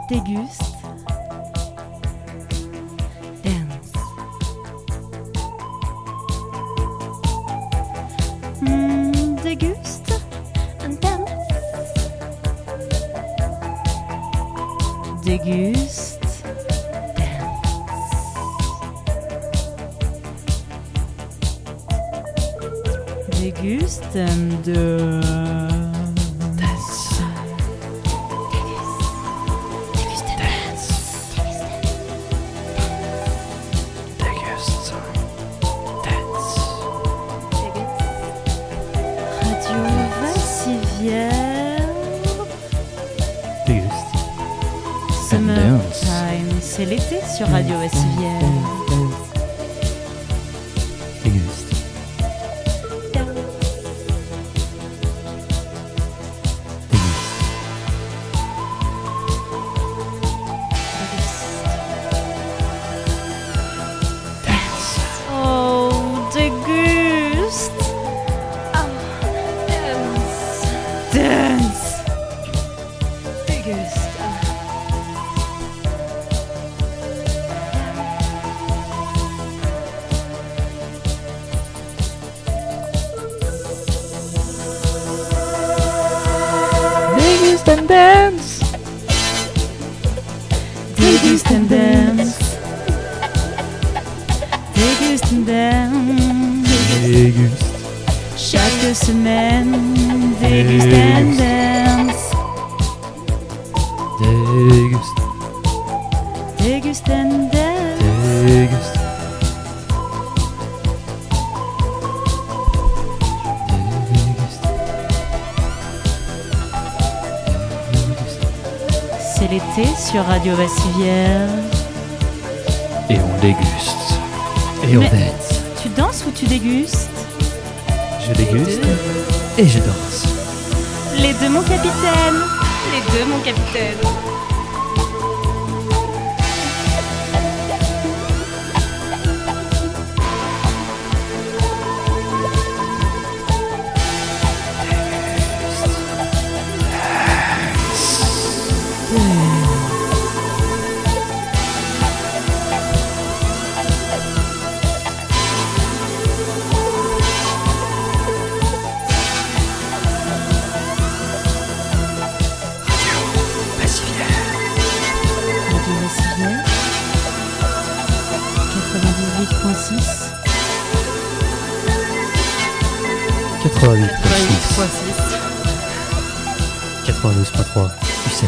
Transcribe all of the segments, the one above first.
Déguste. Dance. Déguste. Dance. Déguste. Déguste de... Summertime, c'est l'été sur Radio Vassivière. Déguste. Oh, déguste. Oh, dance. Dance. Déguste. Déguste and dance. Déguste and dance. Déguste and dance. Déguste. Chaque semaine, déguste and dance. Déguste. Déguste and dance. Déguste. C'est l'été sur Radio Vassivière. Et on déguste. Et on Mais- dance. Tu danses ou tu dégustes? Je déguste. Et je danse. Les deux, mon capitaine. Les deux, mon capitaine. Radio Vassivière. 98.6. 88.6. 92.3. Tu sais.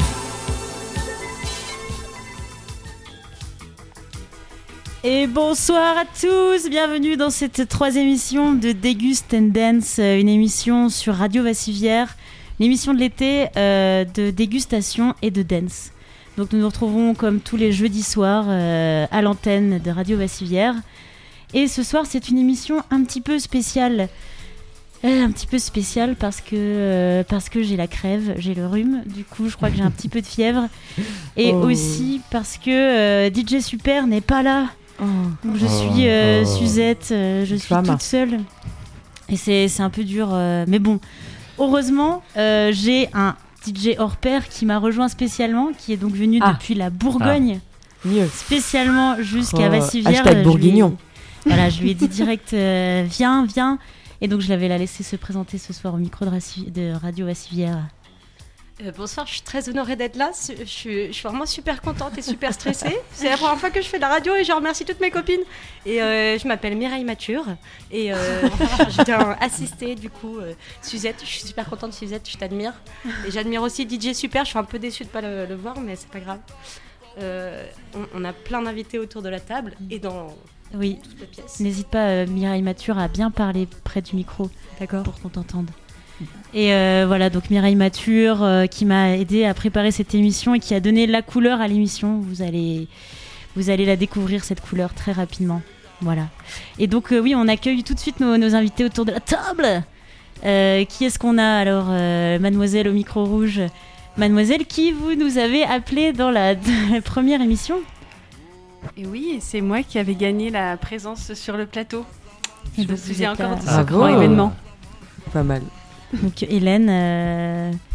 Et bonsoir à tous, bienvenue dans cette troisième émission de Déguste and Dance, une émission sur Radio Vassivière, l'émission de l'été de dégustation et de dance. Donc nous nous retrouvons comme tous les jeudis soirs à l'antenne de Radio Vassivière. Et ce soir c'est une émission un petit peu spéciale. Parce que j'ai la crève, j'ai le rhume, du coup je crois que j'ai un petit peu de fièvre. Et aussi parce que DJ Super n'est pas là. Donc je suis Suzette, je suis toute seule. Et c'est un peu dur. Mais bon, heureusement, j'ai un DJ hors pair qui m'a rejoint spécialement, qui est donc venu depuis la Bourgogne. Mieux. Spécialement jusqu'à Vassivière. Hashtag Bourguignon. Je lui ai dit direct, viens. Et donc je l'avais laissé se présenter ce soir au micro de Radio Vassivière. Bonsoir, je suis très honorée d'être là. Je suis vraiment super contente et super stressée. C'est la première fois que je fais de la radio et je remercie toutes mes copines. Et je m'appelle Mireille Mature et je viens assister du coup Suzette. Je suis super contente Suzette, je t'admire. Et j'admire aussi DJ Super, je suis un peu déçue de ne pas le voir mais c'est pas grave. On a plein d'invités autour de la table et dans toute la pièce. N'hésite pas Mireille Mature à bien parler près du micro, d'accord, pour qu'on t'entende. Et voilà, donc Mireille Mature qui m'a aidé à préparer cette émission et qui a donné la couleur à l'émission. Vous allez la découvrir, cette couleur, très rapidement. Voilà. Et donc on accueille tout de suite nos invités autour de la table. Qui est-ce qu'on a alors Mademoiselle au micro rouge. Mademoiselle, qui vous nous avez appelé dans la première émission. Et oui, c'est moi qui avais gagné la présence sur le plateau. Et Je me donc vous souviens êtes encore là. de ce grand événement. Pas mal. Donc Hélène,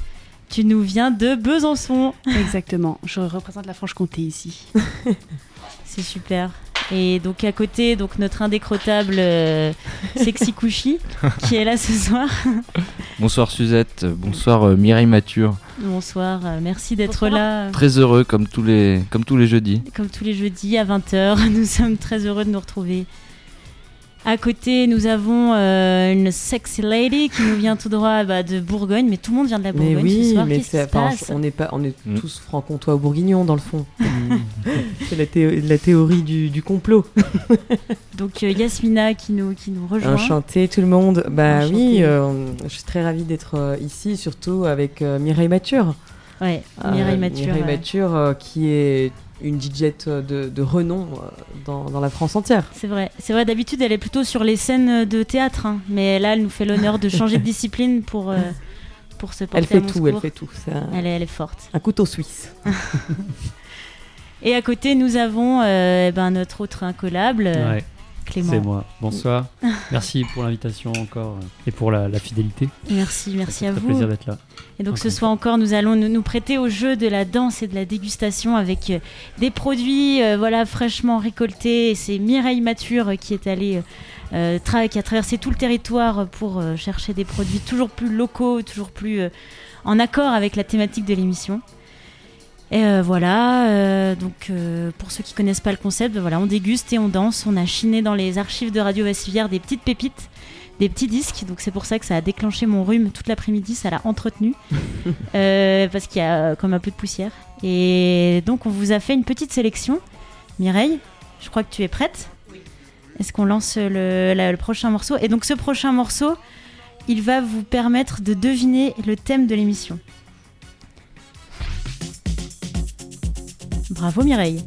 Tu nous viens de Besançon. Exactement, je représente la Franche-Comté ici. C'est super. Et donc à côté, donc notre indécrottable Sexy Couchy qui est là ce soir. Bonsoir Suzette, bonsoir Mireille Mathure. Bonsoir, merci d'être là. Très heureux comme tous les jeudis. Comme tous les jeudis à 20h, nous sommes très heureux de nous retrouver. À côté, nous avons une sexy lady qui nous vient tout droit de Bourgogne, mais tout le monde vient de la Bourgogne ce soir. Qu'est-ce qui se passe ? On est tous franc-comtois ou bourguignons dans le fond. C'est la théorie du complot. Donc Yasmina qui nous rejoint. Enchantée tout le monde. Enchantée. Oui, je suis très ravie d'être ici, surtout avec Mireille Mathure. Ouais, Mireille Mathure. Mireille Mathure qui est une DJette de renom dans la France entière. C'est vrai, d'habitude elle est plutôt sur les scènes de théâtre, hein. Mais là elle nous fait l'honneur de changer de discipline pour se porter à mon secours. Elle fait tout. Elle est forte. Un couteau suisse. Et à côté nous avons notre autre incollable, Ouais, Clément. c'est moi. Bonsoir. Merci pour l'invitation encore et pour la fidélité. Merci à Ça fait vous. plaisir d'être là. Et donc Encore ce soir encore, nous allons nous prêter au jeu de la danse et de la dégustation avec des produits fraîchement récoltés. Et c'est Mireille Mathure qui est allée, qui a traversé tout le territoire pour chercher des produits toujours plus locaux, toujours plus en accord avec la thématique de l'émission. Et donc pour ceux qui connaissent pas le concept, on déguste et on danse. On a chiné dans les archives de Radio Vassivière des petites pépites, des petits disques, donc c'est pour ça que ça a déclenché mon rhume toute l'après-midi, ça l'a entretenu parce qu'il y a comme un peu de poussière. Et donc on vous a fait une petite sélection. Mireille, je crois que tu es prête. Oui. Est-ce qu'on lance le prochain morceau ? Et donc ce prochain morceau, il va vous permettre de deviner le thème de l'émission. Bravo Mireille.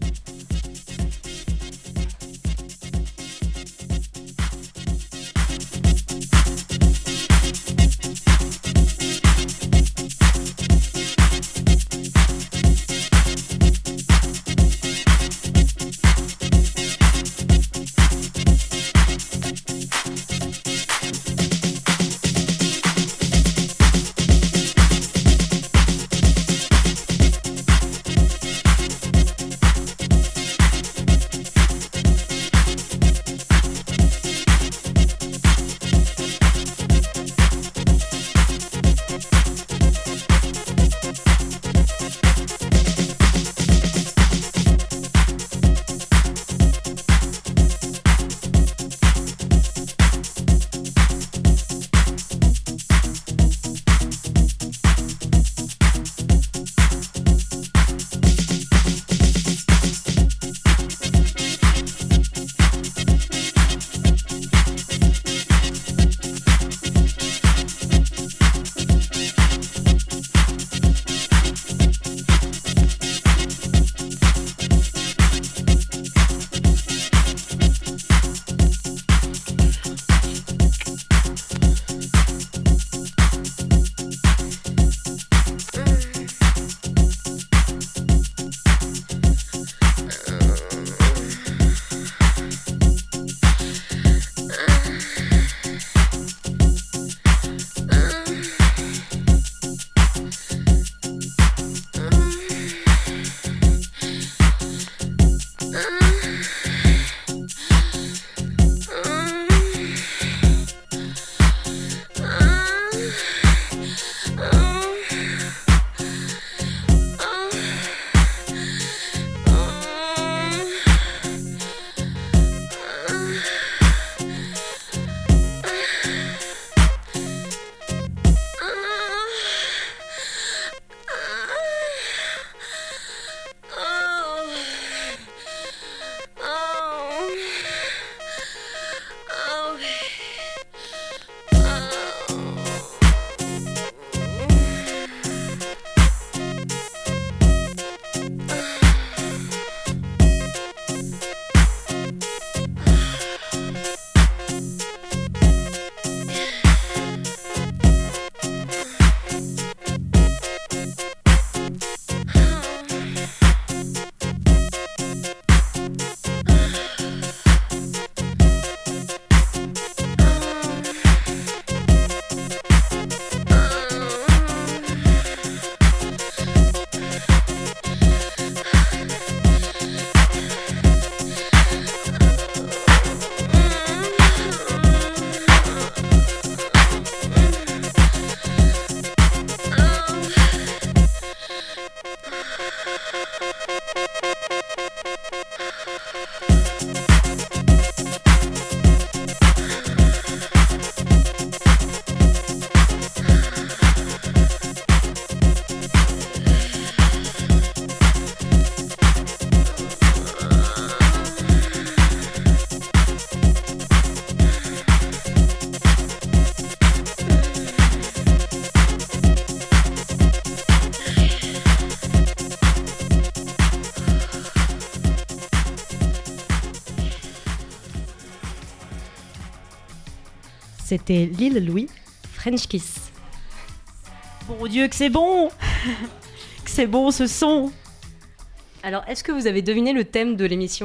C'était Lil Louis, French Kiss. Bon Dieu, que c'est bon que c'est bon ce son. Alors, est-ce que vous avez deviné le thème de l'émission ?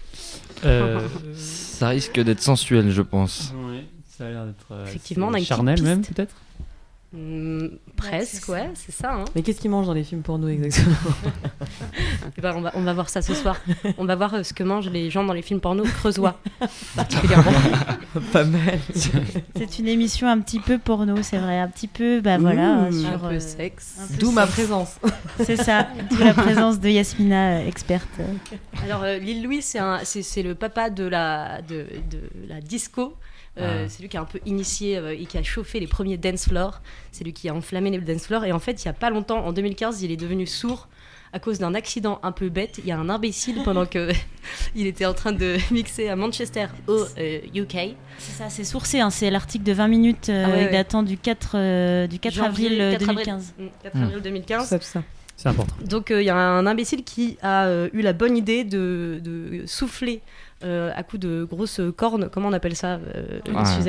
Ça risque d'être sensuel, je pense. Ouais, ça a l'air d'être Effectivement, on a une charnel petite même, piste. peut-être. Presque, ouais, c'est ça. Hein. Mais qu'est-ce qu'ils mangent dans les films porno exactement? Eh ben, on va voir ça ce soir. On va voir ce que mangent les gens dans les films porno creusois, particulièrement. Pas mal. C'est une émission un petit peu porno, c'est vrai, un petit peu, voilà, sur Un peu sexe. un peu D'où ma sexe. présence. C'est ça, d'où la présence de Yasmina, experte. Alors, Lil Louis, c'est le papa de la disco. C'est lui qui a un peu initié et qui a chauffé les premiers dance floors. C'est lui qui a enflammé les dance floors. Et en fait, il n'y a pas longtemps, en 2015, il est devenu sourd à cause d'un accident un peu bête. Il y a un imbécile pendant que il était en train de mixer à Manchester, au UK. C'est ça, c'est sourcé, hein, c'est l'article de 20 minutes ouais. datant du 4 Janvier, avril 4 2015. 4 avril 2015. Ça. C'est important. Donc, il y a un imbécile qui a eu la bonne idée de souffler à coups de grosses cornes. Comment on appelle ça, Suzette ?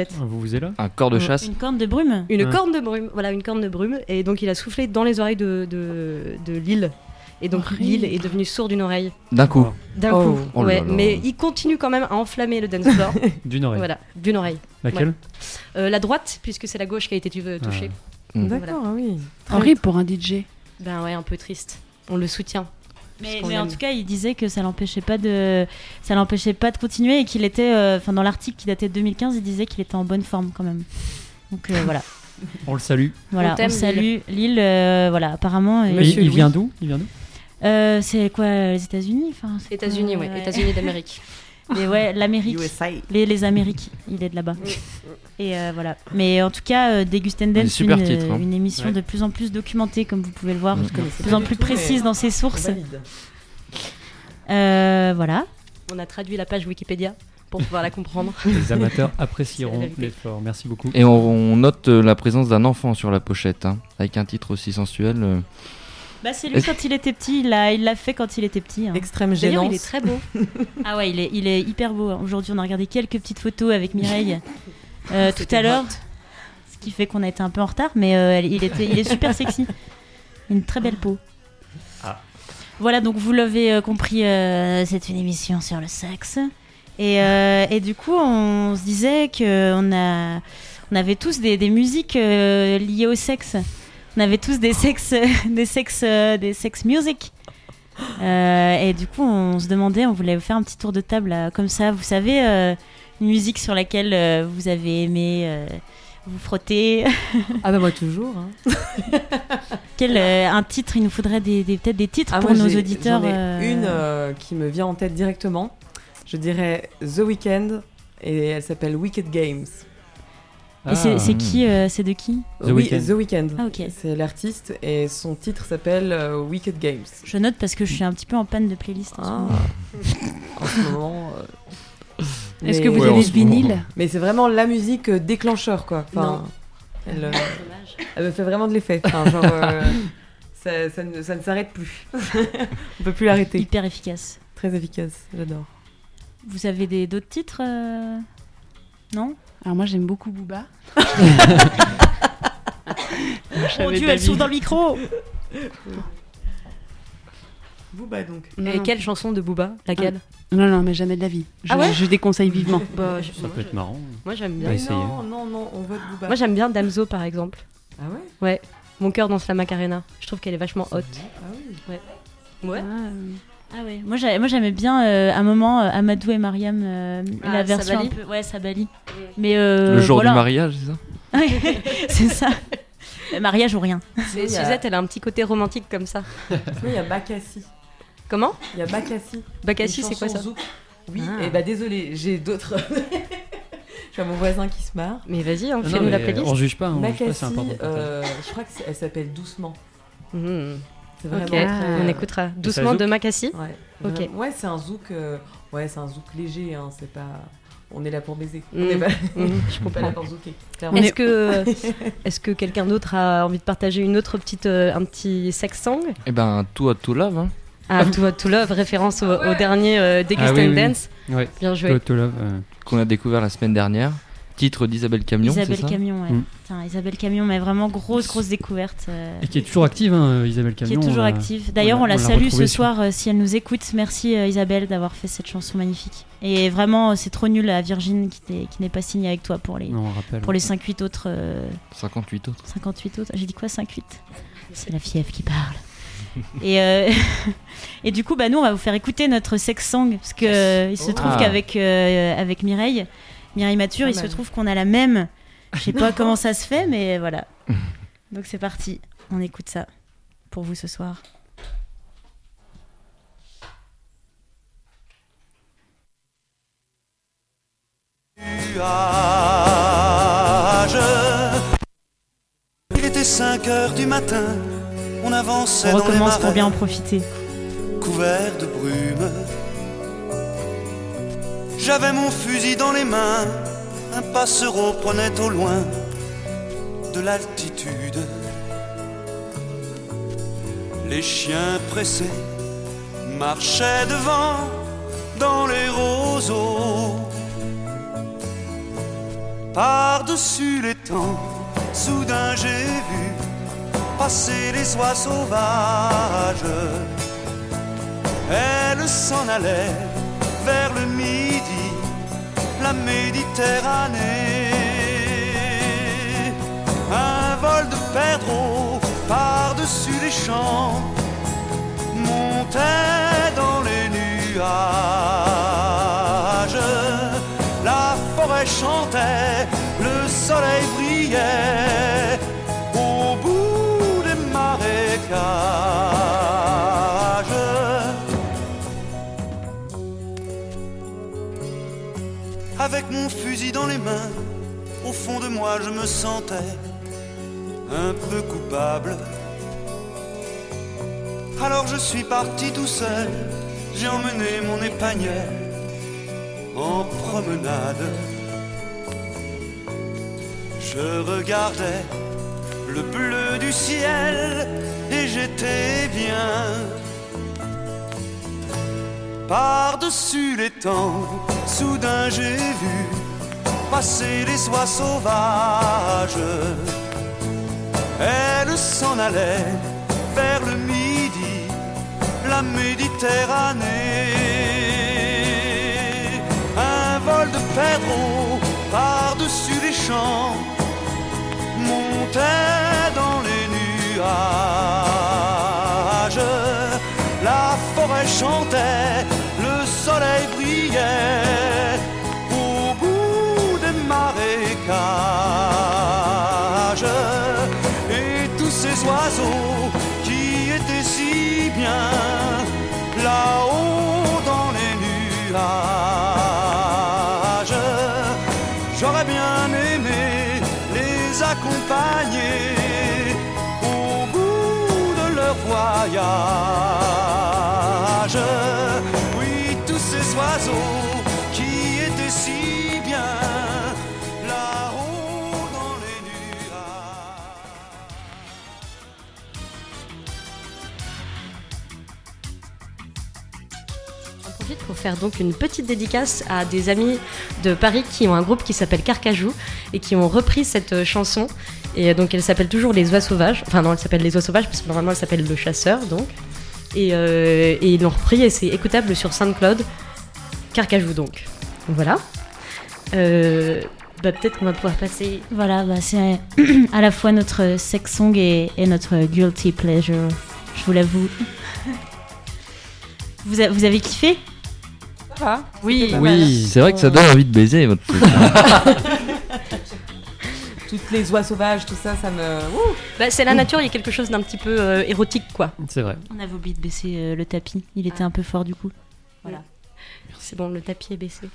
Vous êtes là ? Un corps de chasse. Une corne de brume. Une Ouais. corne de brume, voilà, une corne de brume. Et donc il a soufflé dans les oreilles de Lil. Et donc Lil est devenu sourd d'une oreille. D'un coup. D'un Oh. coup. Oh là Ouais, là. mais il continue quand même à enflammer le dance floor. D'une oreille. Voilà, d'une oreille. Laquelle ? La droite, puisque c'est la gauche qui a été touchée. D'accord, ah oui. Horrible pour un DJ. Ben ouais, un peu triste. On le soutient. Mais qu'on en aime. tout cas, il disait que ça l'empêchait pas de continuer et qu'il était, dans l'article qui datait de 2015, il disait qu'il était en bonne forme quand même. Donc voilà, On le salue. voilà, On on t'aime, salue Lille, voilà, apparemment. Et Monsieur il Louis. vient d'où ? Il vient d'où ? C'est quoi, les États-Unis, enfin, c'est États-Unis, quoi, ouais, États-Unis d'Amérique. Mais ouais, l'Amérique, USA. les Amériques, il est de là-bas. Et voilà. Mais en tout cas, Dégustin Des Dance, super titres, hein. une émission Ouais. de plus en plus documentée, comme vous pouvez le voir, Je connaissais de plus en plus précise dans ses sources. Voilà. On a traduit la page Wikipédia pour pouvoir la comprendre. Les amateurs C'est la apprécieront vérité. l'effort. Merci beaucoup. Et on note la présence d'un enfant sur la pochette, hein, avec un titre aussi sensuel. Bah, c'est lui quand il était petit, il l'a fait quand il était petit. Hein. Extrême D'ailleurs, gênance. il est très beau. Ah ouais, il est hyper beau. Aujourd'hui, on a regardé quelques petites photos avec Mireille tout C'était à l'heure, hot. ce qui fait qu'on a été un peu en retard, mais il est super sexy. Une très belle peau. Ah. Voilà, donc vous l'avez compris, c'est une émission sur le sexe. Et du coup, on se disait qu'on avait tous des musiques liées au sexe. On avait tous des sex music. Et du coup, on se demandait, on voulait faire un petit tour de table là, comme ça, vous savez, une musique sur laquelle vous avez aimé vous frotter. Ah bah moi toujours. Hein. Un titre, il nous faudrait peut-être des titres pour moi, nos j'en auditeurs. ai une qui me vient en tête directement. Je dirais The Weeknd et elle s'appelle Wicked Games. Et c'est qui C'est de qui? The Oui, Weeknd. The Weeknd. Ah, ok. C'est l'artiste et son titre s'appelle Wicked Games. Je note parce que je suis un petit peu en panne de playlist. En ce moment. En ce moment. Est-ce mais- que vous Ouais, avez en le ce moment. vinyle? Mais c'est vraiment la musique déclencheur quoi. Enfin, elle, Dommage. elle me fait vraiment de l'effet. Enfin, genre, ça ne s'arrête plus. On peut plus l'arrêter. Hyper efficace. Très efficace, j'adore. Vous avez d'autres titres Non? Alors moi j'aime beaucoup Booba. Mon Dieu, elle s'ouvre dans le micro. Booba donc. Non, Et non. quelle chanson de Booba? Laquelle? Non, mais jamais de la vie. Ah ouais Je déconseille vivement. Bah, Ça peut être marrant. Moi j'aime bien. Ouais. essayer. Non, on vote Booba. Moi j'aime bien Damso par exemple. Ah ouais. Ouais. Mon cœur danse la Macarena. Je trouve qu'elle est vachement haute. Ah oui. Ouais. Ah ouais. Moi j'aimais bien un moment Amadou et Mariam, la version Sabali. un peu. Ouais, Sabali. Mais Le jour voilà. du mariage, c'est ça? Ouais, c'est ça. Mariage ou rien. Suzette, elle a un petit côté romantique comme ça. Sinon, il y a Bakassi. Comment? Il y a Bakassi. Bakassi, c'est quoi ça? Zouk. Oui, Ah. et désolé, j'ai d'autres. J'ai mon voisin qui se marre. Mais vas-y, Non, fais-nous la mais playlist. on juge pas, Makassi, c'est important. je crois qu'elle s'appelle Doucement. Mhm. C'est vraiment Ok, très, on écoutera. Doucement zouk de Makassi. Ouais, Ok. Ouais, c'est un zouk. C'est un zouk léger. Hein, c'est pas. On est là pour baiser. On Mm. est pas. Je On comprends. est là pour zouker. clairement. Est-ce que quelqu'un d'autre a envie de partager une autre petite, un petit sex song? Eh ben, Too Hot to Love. Hein. Ah, To Love, référence au dernier Degust Ah oui, and oui. Dance. Ouais. Bien joué. To Love, Qu'on a découvert la semaine dernière. Titre d'Isabelle Camion, c'est Isabelle ça? Camion, ouais. Putain, Isabelle Camion, mais vraiment grosse découverte. Et qui est toujours active, hein, Isabelle Qui Camion. est toujours active. D'ailleurs, on la salue ce retrouvée soir si elle nous écoute. Merci Isabelle d'avoir fait cette chanson magnifique. Et vraiment, c'est trop nul à Virgin qui n'est pas signée avec toi pour les, Non, on rappelle. pour les 5-8 autres. 58 autres. 58 autres. J'ai dit quoi, 5-8? C'est la fièvre qui parle. Et, et du coup, nous, on va vous faire écouter notre sex song. Parce que il se trouve Ah. qu'avec avec Mireille Mathieu, il se trouve qu'on a la même. Je sais pas comment ça se fait, mais voilà. Donc c'est parti. On écoute ça pour vous ce soir. Il était 5h du matin, on avançait On dans les recommence pour marais, bien en profiter. couvert de brume. J'avais mon fusil dans les mains, un passereau prenait au loin de l'altitude. Les chiens pressés marchaient devant dans les roseaux. Par-dessus les temps, soudain j'ai vu passer les oies sauvages. Elles s'en allaient vers le midi, la Méditerranée. Un vol de perdreaux par-dessus les champs montait dans les nuages. La forêt chantait, le soleil brillait au bout des marécages. Avec mon fusil dans les mains, au fond de moi je me sentais un peu coupable. Alors je suis parti tout seul, j'ai emmené mon épagnet en promenade. Je regardais le bleu du ciel et j'étais bien. Par-dessus les temps, soudain j'ai vu passer les oies sauvages. Elles s'en allaient vers le midi, la Méditerranée. Un vol de perdreaux par-dessus les champs montait dans les nuages. La forêt chantait, le soleil brillait au bout des marécages. Et tous ces oiseaux qui étaient si bien là-haut dans les nuages. J'aurais bien aimé les accompagner au bout de leur voyage. Oui, tous ces oiseaux qui étaient si bien là-haut dans les nuages. On profite pour faire donc une petite dédicace à des amis de Paris qui ont un groupe qui s'appelle Carcajou et qui ont repris cette chanson. Et donc elle s'appelle toujours Les Oies Sauvages. Enfin non, elle s'appelle Les Oies Sauvages parce que normalement elle s'appelle Le Chasseur donc. Et ils l'ont repris et c'est écoutable sur SoundCloud. Carcajou donc. Voilà. Peut-être qu'on va pouvoir passer. Voilà, c'est à la fois notre sex song et notre guilty pleasure. Je vous l'avoue. Vous avez kiffé? Ça va? Oui. C'était pas mal. C'est vrai que ça donne envie de baiser, votre truc. toutes les oies sauvages, tout ça, ça me. Ouh. Bah, c'est la nature, il y a quelque chose d'un petit peu érotique, quoi. C'est vrai. On avait oublié de baisser le tapis. Il était un peu fort du coup. Voilà. C'est bon, le tapis est baissé.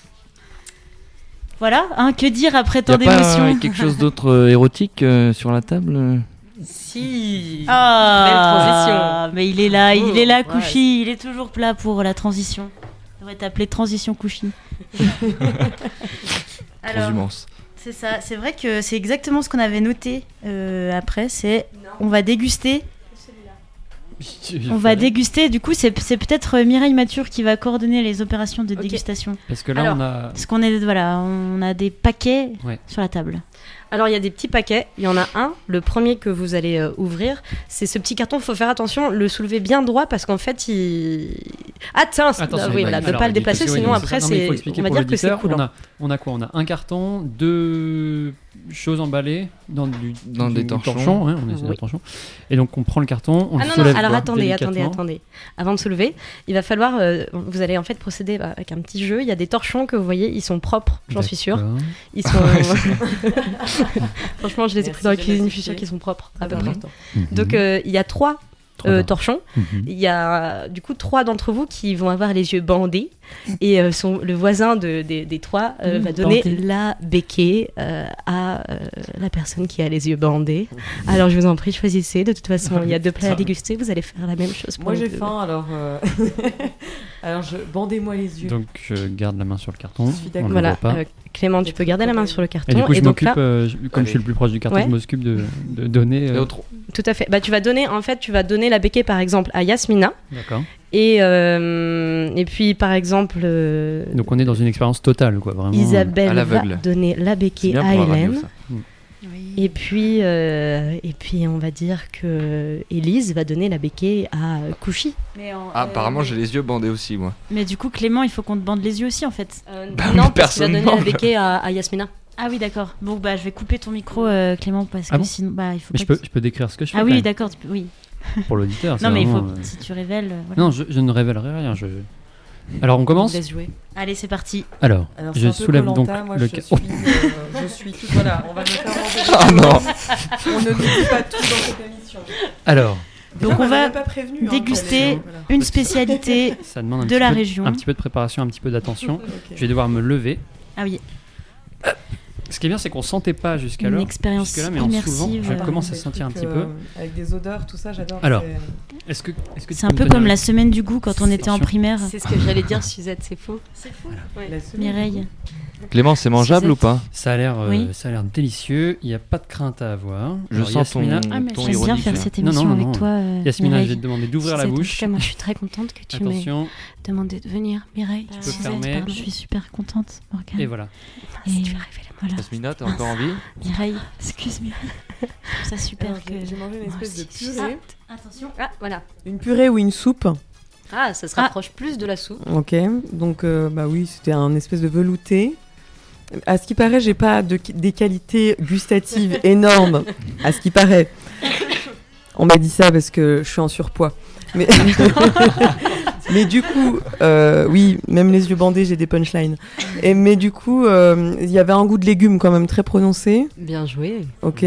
Voilà, hein, que dire après Y tant a pas d'émotions. quelque chose d'autre érotique sur la table Si. Ah, mais il est là, Ouais. Kouchi. Il est toujours là pour la transition. Il devrait t'appeler Transition Kouchi. Alors, Transhumance. c'est ça. C'est vrai que c'est exactement ce qu'on avait noté après. C'est on va déguster. On va déguster. Du coup, c'est peut-être Mireille Mature qui va coordonner les opérations de Ok. dégustation. Parce que là, Alors, on a. Parce qu'on est on a des paquets Ouais. sur la table. Alors, il y a des petits paquets. Il y en a un. Le premier que vous allez ouvrir, c'est ce petit carton. Il faut faire attention, le soulever bien droit parce qu'en fait, il. Ah, tiens, Attention, oui, voilà, ne pas le déplacer, parce que, sinon oui, après, ça. Non, mais il faut c'est. expliquer On va pour dire que c'est l'auditeur, cool. hein. On a quoi? On a un carton, 2 choses emballées dans Des torchons. hein, on essaie Oui. un torchon. Et donc on prend le carton, on Ah le non, soulève. alors attendez. délicatement. Avant de soulever, il va falloir. Vous allez en fait procéder avec un petit jeu. Il y a des torchons que vous voyez, ils sont propres, j'en suis sûre. D'accord. Ils sont. Franchement, je les ai Merci pris dans la de cuisine, je m'assister. suis sûre qu'ils sont propres, à C'est peu près. important. Donc il y a 3 Trois torchons. Mhm. Il y a du coup 3 d'entre vous qui vont avoir les yeux bandés et le voisin des 3 va donner bandé. la béquille à la personne qui a les yeux bandés. Alors je vous en prie, choisissez. De toute façon, il y a 2 plats à déguster. Vous allez faire la même chose. pour Moi les j'ai deux. faim, alors. Alors bandez-moi les yeux. Donc je garde la main sur le carton. Je suis d'accord. on le Voilà, voit pas. Clément, tu peux garder la main sur le carton. Et du coup, je donc m'occupe, là, comme je suis le plus proche du carton, Ouais. je m'occupe de donner. Et autre- tout à fait. Bah, tu vas donner la béquille par exemple à Yasmina D'accord. et puis par exemple Donc on est dans une expérience totale, quoi, vraiment. à Isabelle va l'aveugle. donner la C'est béquille bien à pour la radio, Hélène. ça. Et puis on va dire que Élise va donner la béquille à Kouchi. Ah, apparemment, j'ai les yeux bandés aussi, moi. Mais du coup, Clément, il faut qu'on te bande les yeux aussi en fait. Bah, non, mais parce qu'il va personne donner la mange. béquille à Yasmina. Ah oui, d'accord. Bon, bah, je vais couper ton micro, Clément, parce que Ah bon sinon, bah, il faut Mais pas je peux décrire ce que je fais. Ah quand oui, même, d'accord. Oui. pour l'auditeur. Non, mais il faut. vraiment, Si tu révèles. Voilà. Non, je ne révélerai rien. Alors on Je commence. vous laisse jouer. Allez, c'est parti. Alors, Alors, je c'est un peu soulève donc Koh-Lanta, moi, le je carton. suis toute. Voilà, on va me faire manger. Ah non. On ne nous dit pas tout dans cette émission. Alors, Donc, Déjà, on m'avait va pas prévenu, hein, déguster qu'elle est- voilà. une spécialité ça demande un de petit la peu- région. un petit peu de préparation, un petit peu d'attention. Ok. Je vais devoir me lever. Ah oui, Ce qui est bien, c'est qu'on sentait pas une jusqu'alors. expérience Jusque-là, mais en soulevant, immersive. je Par commence contre, à des sentir un trucs, petit peu. Avec des odeurs, tout ça, j'adore. Alors, c'est- Est-ce que C'est un peu comme la semaine du goût quand on était en Attention. primaire. C'est ce que j'allais dire, Suzette, c'est faux. C'est fou. la semaine. Mireille. Clément, c'est mangeable Suzette. ou pas? Ça a l'air, Oui. ça a l'air délicieux. Il n'y a pas de crainte à avoir. Je Alors, sens ton, Yasmina, Ah, mais ton j'aime bien ironique. faire là. cette Non, émission non, avec non. toi. Yasmina, je Mireille. vais te demander d'ouvrir la Suzette, en tout bouche. cas, moi, je suis très contente que tu m'aies Attention. demandé de venir, Mireille. Tu peux Suzette, fermer. pardon, je suis super contente, Morgane. Et voilà. Et Si tu veux révéler. voilà. Yasmina, t'as encore envie? Mireille, excuse Mireille. Je trouve ça super Alors, que. j'ai mangé une Moi espèce de aussi, purée. Attention. Ah, voilà. Une purée ou une soupe. Ah, ça se rapproche plus de la soupe. Ok, donc bah oui, c'était un espèce de velouté. À ce qui paraît, j'ai pas des qualités gustatives énormes. À ce qui paraît. On m'a dit ça parce que je suis en surpoids. Mais, mais du coup, oui, même les yeux bandés, j'ai des punchlines. Mais du coup, il y avait un goût de légumes quand même très prononcé. Bien joué. Ok,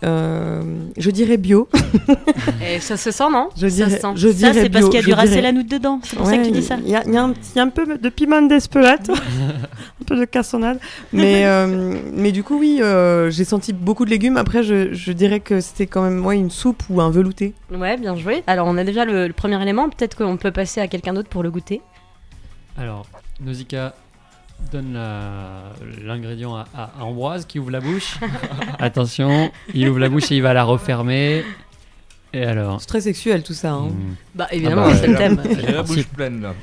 je dirais bio. Et ça se sent, non Je Ça dirais, se sent. je Ça, dirais c'est parce bio, qu'il y a je du dirais. racélanoude dedans. C'est pour ça que tu dis ça. Il y a un peu de piment d'Espelette, un peu de cassonade. Mais du coup, oui, j'ai senti beaucoup de légumes. Après, je dirais que c'était quand même une soupe ou un velouté. Ouais, bien joué. Alors, on a déjà le premier élément. Peut-être qu'on peut passer à quelqu'un d'autre pour le goûter. Alors, Nausicaa donne l'ingrédient à Ambroise qui ouvre la bouche. Attention, il ouvre la bouche et il va la refermer. Et alors C'est très sexuel tout ça. Hein. Bah, évidemment, Ah bah, c'est le thème. J'ai la bouche pleine là.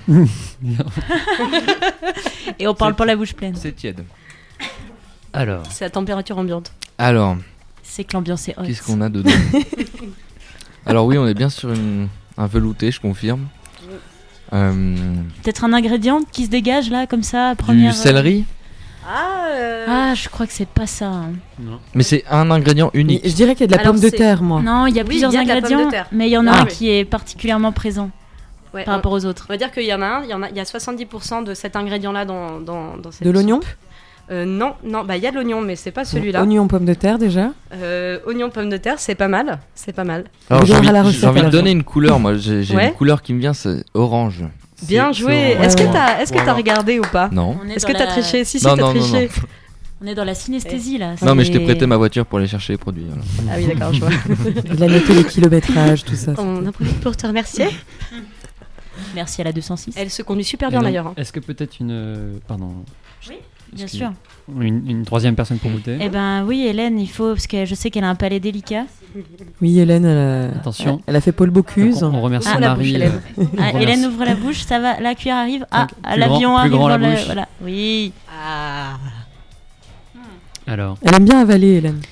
Et on parle pas la bouche pleine. C'est tiède. Alors, C'est la température ambiante. Alors, C'est que l'ambiance est haute. qu'est-ce qu'on a dedans? Alors oui, on est bien sur un velouté, je confirme. Peut-être un ingrédient qui se dégage là, comme ça, à première. Du céleri, Ah, je crois que c'est pas ça. hein. non. mais c'est un ingrédient unique. Je dirais qu'il y a de la Alors, pomme de c'est- terre, moi. Non, il y a Oui, plusieurs il y a de la pomme de ingrédients, terre. mais il y en a Ah un oui. qui est particulièrement présent Ouais, par rapport aux autres. on va dire qu'il y en a un. Il y a 70% de cet ingrédient-là dans cette De l'oignon soupe. Non, bah il y a de l'oignon, mais c'est pas celui-là. Oignon, pomme de terre déjà. Oignon, pomme de terre, c'est pas mal. Alors, j'ai verra envie, la recette j'ai envie à de la donner une couleur. Moi, j'ai Ouais. une couleur qui me vient, c'est orange. Bien C'est joué. orange. Est-ce que Ouais. t'as regardé ou pas? Non. On est Est-ce dans que t'as la- triché? Si, Non, t'as non, non, triché. On est dans la synesthésie là. Non, mais je t'ai C'est- prêté ma voiture pour aller chercher les produits. voilà. Ah oui, d'accord, je vois. Il a noté les kilométrages, tout ça. On en profite pour te remercier. Merci à la 206. Elle se conduit super Et bien donc, d'ailleurs. Est-ce que peut-être Bien excusez. sûr. une troisième personne pour goûter? Eh ben oui, Hélène, il faut parce que je sais qu'elle a un palais délicat. Oui, Hélène, elle a, Attention. elle a fait Paul Bocuse. Donc, on remercie Ouvre la bouche, Marie. Hélène. Ah, remercie. Hélène ouvre la bouche, ça va, la cuillère arrive. Ah, Plus l'avion grand- plus arrive grand la dans le. bouche. Voilà. Oui. Ah. Alors, Elle aime bien avaler, Hélène.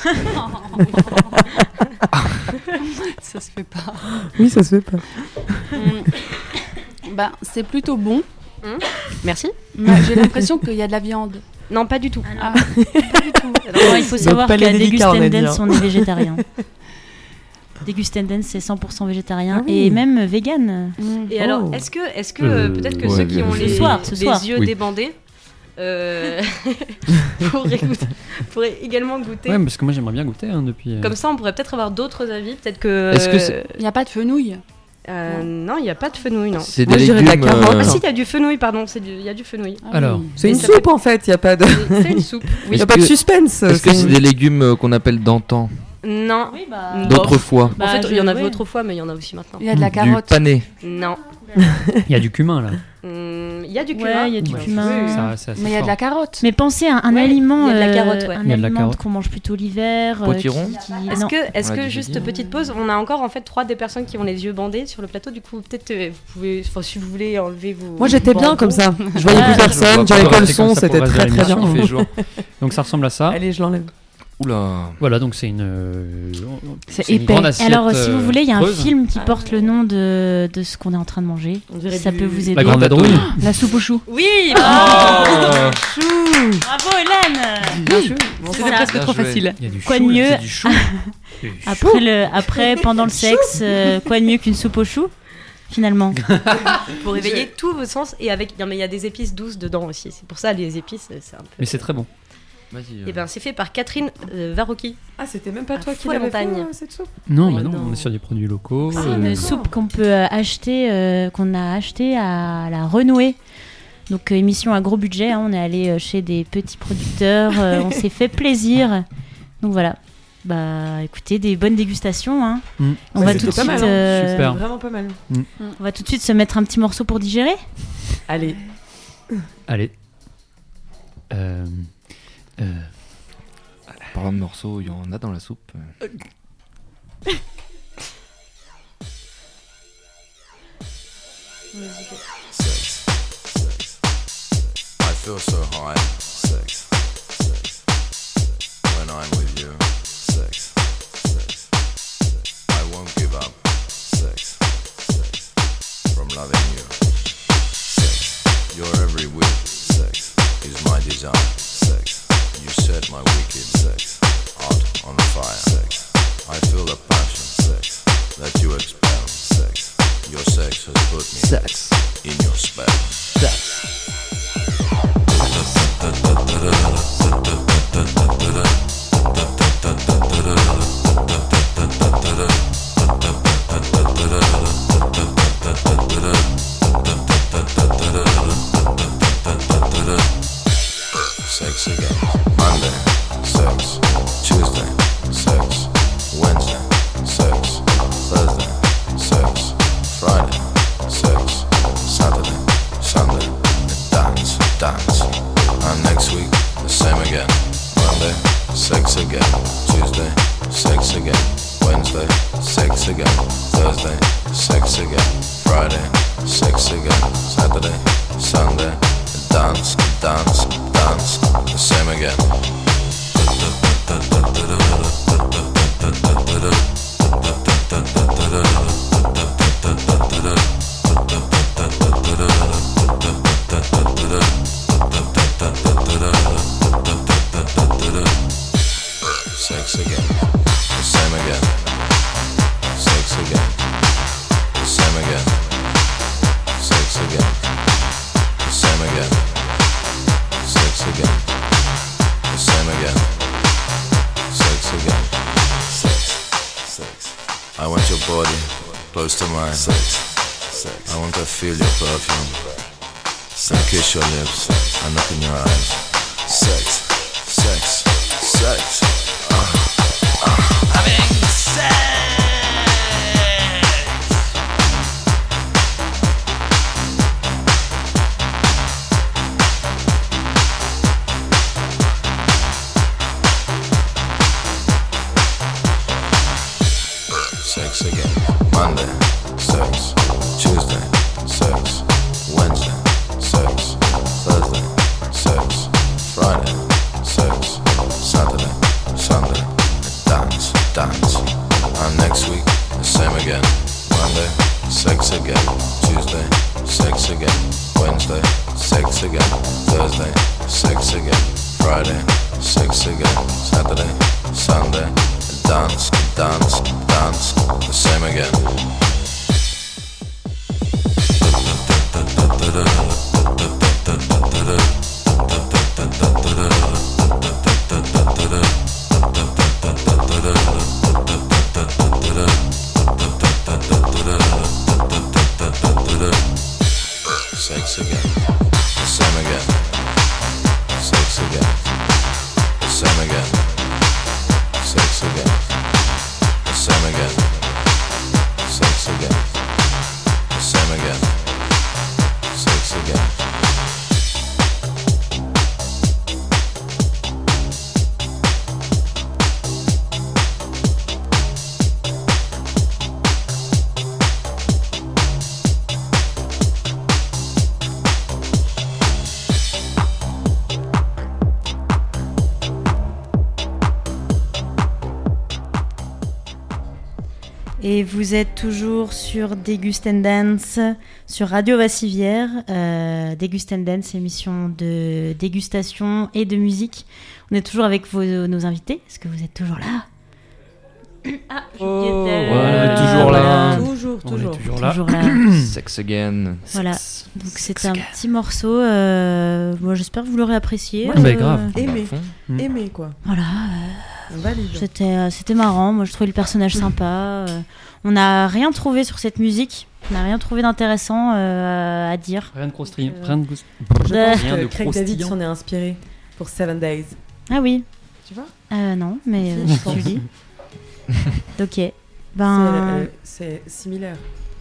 Ça se fait pas. Oui, ça se fait pas. Bah, c'est plutôt bon. Merci. Mais j'ai l'impression qu'il y a de la viande. Non, pas du tout. Ah, pas du tout. Alors, il faut savoir palais qu'à délicat, on a dit, Degustendens, hein. on est végétarien. Degustendens, c'est 100% végétarien Ah oui. et même vegan. Et Oh. alors, est-ce que peut-être que ouais, ceux qui ont ce les, soir, les yeux Oui. débandés pourraient également goûter? ouais, parce que moi j'aimerais bien goûter depuis. Comme ça, on pourrait peut-être avoir d'autres avis. Peut-être que. Est-ce que c'est- Il n'y a pas de fenouil. Non, il n'y a pas de fenouil, non. C'est Moi, des je dirais de la légumes. carotte. Ah si, il y a du fenouil, pardon. Il y a du fenouil. Ah Alors. oui. C'est Et une ça soupe en fait, il n'y a pas de, C'est une soupe. y Est-ce a pas de que- suspense. Est-ce que c'est des légumes qu'on appelle d'antan, Non. Oui, bah. Non. d'autrefois, En fait, Bah, il y en je- avait ouais. autrefois, mais il y en a aussi maintenant. Il y a de la du carotte. pané? Non. Il y a du cumin là. Il y a du Ouais, cumin. il y a du Ouais. cumin. Ça, c'est assez Mais il y a de fort. la carotte. Mais pensez à un Ouais, aliment, il y a de la carotte, ouais. un Il y a de la aliment carotte. qu'on mange plutôt l'hiver. Potiron Est-ce Non. que, On l'a déjà juste dit. petite pause, on a encore en fait 3 des personnes qui ont les yeux bandés sur le plateau. Du coup, peut-être vous pouvez, enfin, si vous voulez enlever vos. Moi j'étais bien bandeaux. comme ça. Je voyais Ah, plus je personne, vois j'avais pas. pas le C'est comme son, ça c'était pour très résumer très bien. l'émission, il fait jour. Donc ça ressemble à ça. Allez, je l'enlève. Oula. Voilà, donc c'est une. C'est une épais. grande assiette, Alors, si vous voulez, il y a un creuse. film qui porte le nom de ce qu'on est en train de manger. On dirait Ça du- peut vous aider. La grande vadrouille. La soupe aux choux. Oui. Oh. Bravo Hélène. C'était Ça. presque Bien trop joué. facile. Il y a du Quoi chou, de mieux C'est du chou. Après, pendant le sexe, quoi de mieux qu'une soupe aux choux finalement. Pour réveiller tous vos sens et avec. Non, mais il y a des épices douces dedans aussi. C'est pour ça les épices, c'est un peu. Mais c'est très bon. Vas-y. Et ben, c'est fait par Catherine Varocki. Ah, c'était même pas À toi qui fouet l'avais fait montagne. cette soupe. Non, Oui, mais non, non. on est sur des produits locaux. C'est une soupe qu'on peut acheter, qu'on a acheté à la Renouée. Donc émission à gros budget, hein, on est allé chez des petits producteurs, on s'est fait plaisir. Donc voilà. Bah écoutez, des bonnes dégustations. Hein. Mm. On Ouais, va c'était tout de pas suite, mal, hein. Super. Vraiment pas mal. on va tout de suite se mettre un petit morceau pour digérer. Allez. Allez. Parlant de morceaux, il y en a dans la soupe. I feel so high. Sex. When I'm with you. Sex. I won't give up. Sex. From loving you. Sex. Your every whim. Sex is my desire. Sex. You set my wicked sex out on fire. Sex. I feel the passion. Sex that you expel. Sex. Your sex has put me in your spell. Sex again. Monday, sex. Tuesday, sex. Wednesday, sex. Thursday, sex. Friday, sex. Saturday, Sunday, dance, dance. And next week, the same again. Monday, sex again. Tuesday, sex again. Wednesday, sex again. Thursday, sex again. Friday, sex again. Saturday, Sunday, dance, dance, dance. The same again. Sex again. The same again. Sex again. The same again. Sex again. The same again. Sex again. close to mine. Sex. I want to feel your perfume. And kiss your lips and look in your eyes. Sex. Having sex. Sex again. Monday, sex. Tuesday, sex. Wednesday, sex. Thursday, sex. Friday, sex. Saturday, Sunday, dance. And next week, the same again. Monday, sex again. Tuesday, sex again. Wednesday, sex again. Thursday, sex again. Friday, sex again. Saturday, Sunday, dance, the same again. Sex again, the same again. Sex again, the same again. Sex again, the same again. Sex again, the same again. Sex again. Et vous êtes toujours sur Dégust and Dance, sur Radio Vassivière. Dégust and Dance, émission de dégustation et de musique. On est toujours avec nos invités. Est-ce que vous êtes toujours là? Ah, on est toujours là. Toujours là. Sex again. Voilà. Donc c'est un petit morceau. Moi j'espère que vous l'aurez apprécié. Ouais, bah, grave. Aimé quoi. Voilà. C'était marrant. Moi je trouvais le personnage sympa. On n'a rien trouvé sur cette musique. On n'a rien trouvé d'intéressant à dire. Rien de croustillant. Je pense que Craig David s'en est inspiré pour 7 Days. Ah oui. Tu vois? Non, mais tu dis. Ok. C'est similaire.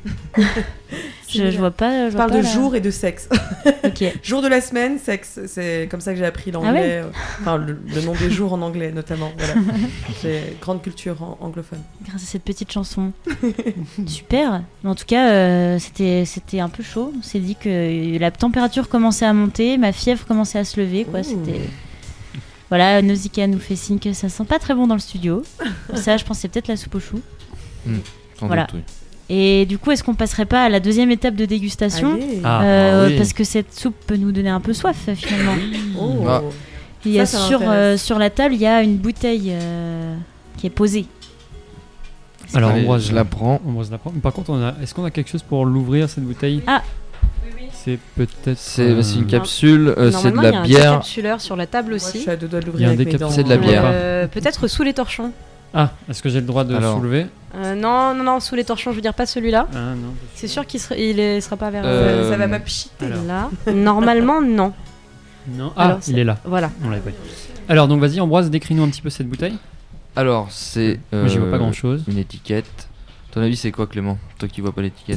Je vois pas. Je parle de jour et de sexe. Ok. Jour de la semaine, sexe. C'est comme ça que j'ai appris l'anglais. Enfin, le nom des jours en anglais, notamment. Voilà. J'ai grande culture anglophone. Grâce à cette petite chanson. Super. En tout cas, c'était un peu chaud. On s'est dit que la température commençait à monter, ma fièvre commençait à se lever. Quoi. C'était... Voilà, Nausicaa nous fait signe que ça sent pas très bon dans le studio. Ça, je pense, c'est peut-être la soupe aux choux. Voilà. Doute, oui. Et du coup, est-ce qu'on passerait pas à la deuxième étape de dégustation? Oui. Parce que cette soupe peut nous donner un peu soif, finalement. Il y a sur la table, il y a une bouteille qui est posée. Alors, Ambroise, je la prends. Par contre, est-ce qu'on a quelque chose pour l'ouvrir, cette bouteille? C'est peut-être. C'est une capsule, c'est de la bière. Il y a un décapsuleur sur la table aussi. Moi, je suis à deux doigts de l'ouvrir avec mes dents. C'est de la bière. Peut-être sous les torchons. Ah, est-ce que j'ai le droit de soulever? Non, sous les torchons, je veux dire pas celui-là. Ah, non, c'est sûr qu'il sera pas vers. Ça va pas pchiter. Là. Normalement, non. Non. Ah, alors, il est là. Voilà. On l'a pris. Alors, donc vas-y, Ambroise, décris-nous un petit peu cette bouteille. Alors, c'est. Moi, j'y vois pas grand-chose. Une étiquette. Ton avis, c'est quoi, Clément? Toi qui vois pas l'étiquette.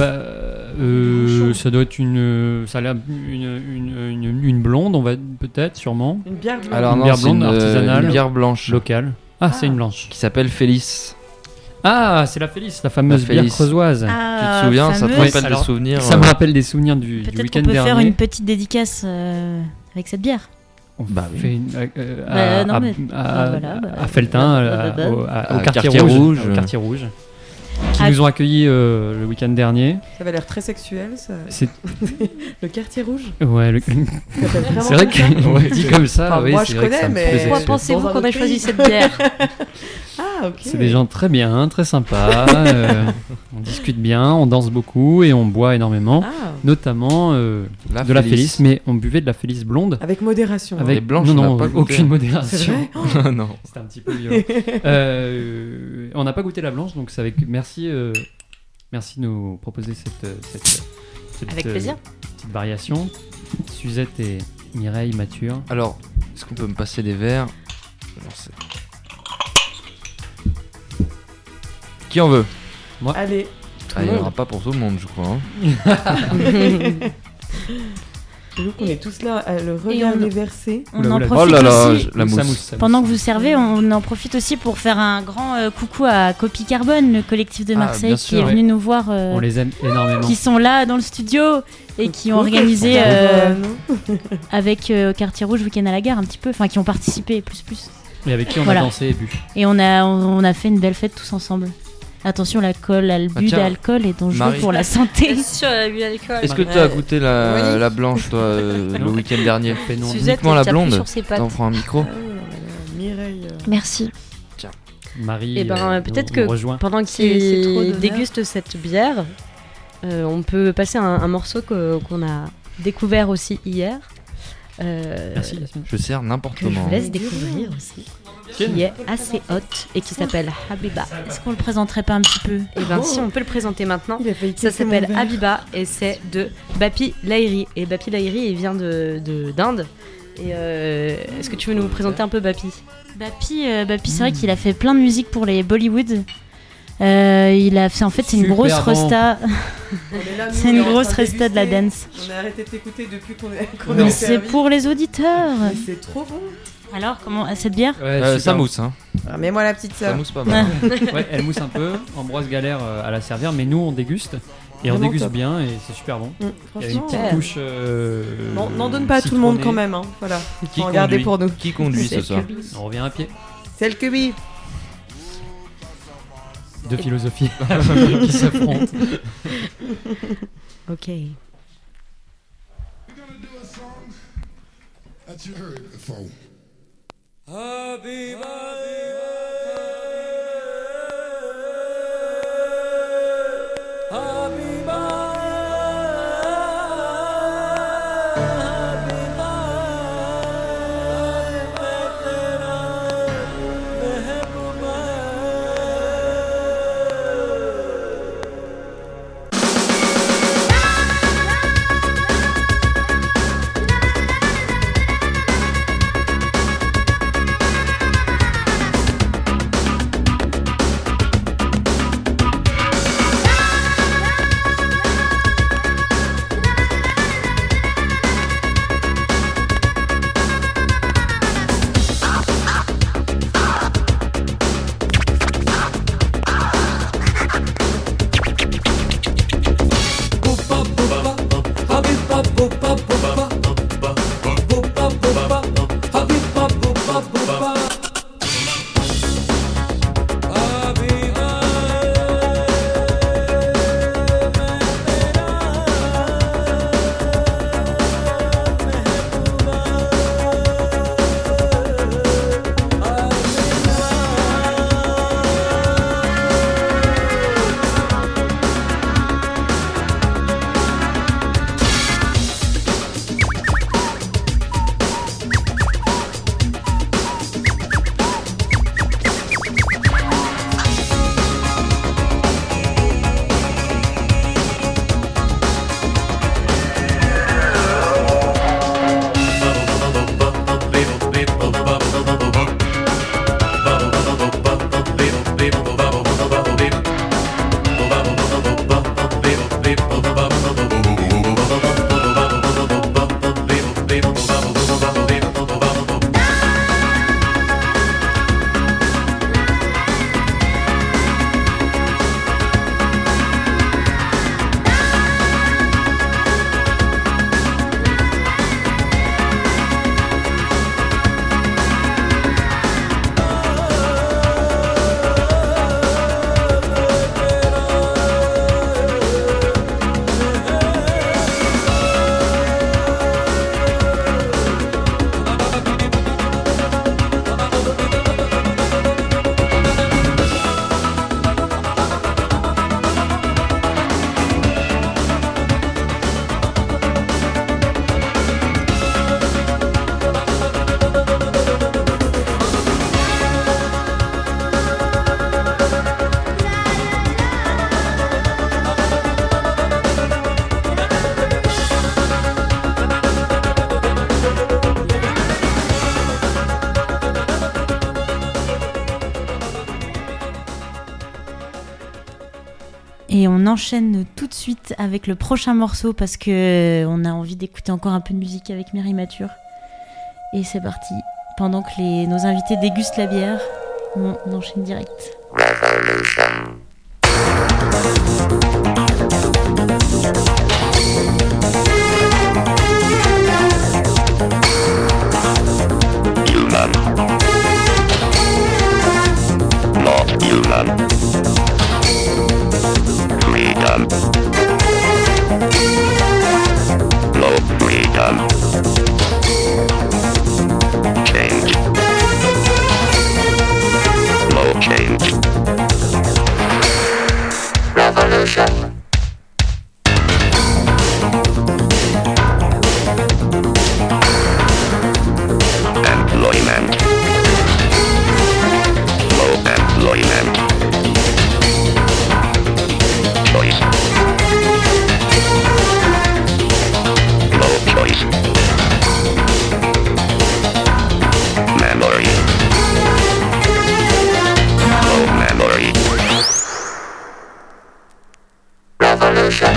Ça doit être ça a l'air une blonde, on va peut-être, sûrement. Une bière blonde. Alors, une bière blonde artisanale, une bière blanche locale. Ah, c'est une blanche. Qui s'appelle Félice. Ah, c'est la Félice, la fameuse bière creusoise. Tu te souviens? Ça te rappelle des souvenirs? Ça me rappelle des souvenirs du week-end dernier. Peut-être qu'on peut faire une petite dédicace avec cette bière. On fait une, à Felletin, au Quartier Rouge. Au Quartier Rouge. Qui nous ont accueillis le week-end dernier. Ça avait l'air très sexuel, ça. Le Quartier Rouge. Ouais, c'est vrai qu'on dit comme ça. Enfin, oui, moi, je connais, mais pourquoi pensez-vous qu'on a choisi cette bière? Ah, ok. C'est des gens très bien, très sympas. On discute bien, on danse beaucoup et on boit énormément. Notamment de la Félice, mais on buvait de la Félice blonde. Avec modération. Avec les blanches, non, aucune modération. C'est vrai? Non. C'était un petit peu violent. On n'a pas goûté la blanche, donc c'est avec merci Merci de nous proposer cette Avec plaisir. petite variation. Suzette et Mireille Mature. Alors, est-ce qu'on peut me passer des verres? Non, c'est- Qui en veut? Allez. Ah, il n'y en aura pas pour tout le monde, je crois. Hein. J'avoue qu'on est tous là, le regard déversé. On Oula, en oula. Oh profite là là, aussi. la Ça mousse. ça Pendant que vous servez, on en profite aussi pour faire un grand coucou à Copie Carbone, le collectif de Ah, Marseille bien qui sûr, est venu nous voir, On les aime énormément. qui sont là dans le studio et qui ont organisé avec Quartier Rouge Week-end à la gare un petit peu, enfin qui ont participé plus. Et avec qui on Voilà. a dansé et bu. Et on a fait une belle fête tous ensemble. Attention, l'abus tiens, d'alcool est dangereux Marie. pour la santé. Bien sûr, bu d'alcool. Est-ce que tu as goûté la blanche, toi, le Non. week-end dernier? Fait non. Suzette, Uniquement la elle t'appuie blonde. sur ses pattes. T'en prends un micro? Mireille. Merci. Marie Et ben, peut-être que nous rejoint. pendant C'est trop qu'il d'honneur. déguste cette bière, on peut passer un morceau qu'on a découvert aussi hier. Merci Yasmine. Je sers n'importe Que je comment. vous laisse découvrir aussi. Tiens. Qui est assez haute et qui s'appelle Habiba. Est-ce qu'on le présenterait pas un petit peu? Et ben, si on peut le présenter maintenant. Il a failli Ça casser mon s'appelle verre. Habiba et c'est de Bapi Lahiri. Et Bapi Lahiri, il vient d'Inde. Et est-ce que tu veux nous présenter un peu Bapi? Bapi, c'est vrai qu'il a fait plein de musique pour les Bollywood. Il a fait, en fait, c'est une Super grosse bon. resta. On est là, nous, C'est on est une en grosse train de resta de la déguster. dance. On a arrêté de t'écouter depuis qu'on Non. est C'est servi. pour les auditeurs. Mais c'est trop bon. Alors, comment cette bière? Ouais, Ça super. mousse, hein. Ah, mets-moi la petite Ça sœur. mousse pas mal. Ouais, elle mousse un peu. Ambroise galère à la servir, mais nous on déguste. Et on Vraiment déguste top. bien et c'est super bon. Il y a une Franchement, petite touche. n'en donne pas à tout le monde citronnée. quand même. Hein. Voilà. Qui Faut en garder conduit pour nous. Qui conduit ce soir? On revient à pied. C'est le cubi. Deux philosophies qui s'affrontent. Ok. that you heard before. Et on enchaîne tout de suite avec le prochain morceau parce que on a envie d'écouter encore un peu de musique avec Mireille Mathure. Et c'est parti. Pendant que nos invités dégustent la bière, on enchaîne direct. Human. Not human. Freedom. No freedom. Change. No change. Revolution. Employment. No employment. Choice. No choice. Memory. No memory. Revolution.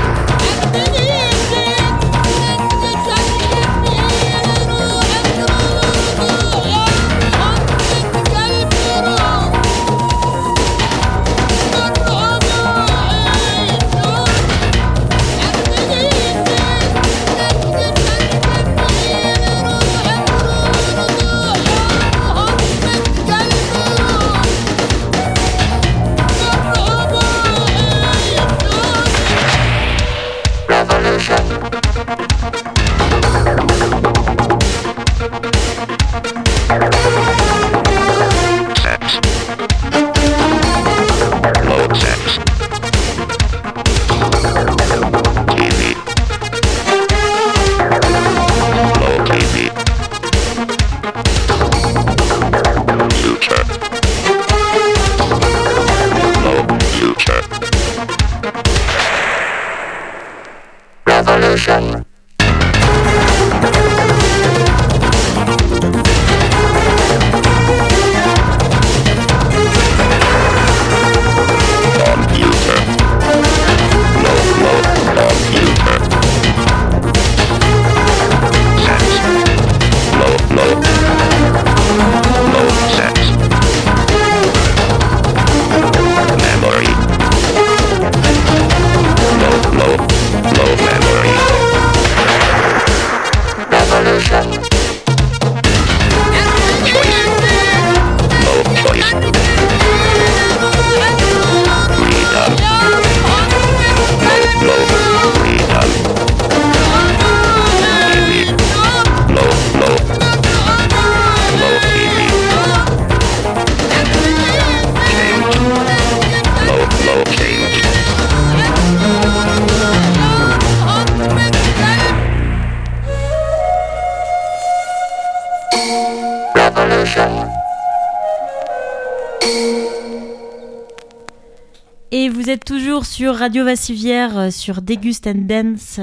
Et vous êtes toujours sur Radio Vassivière, sur Dégust and Dance.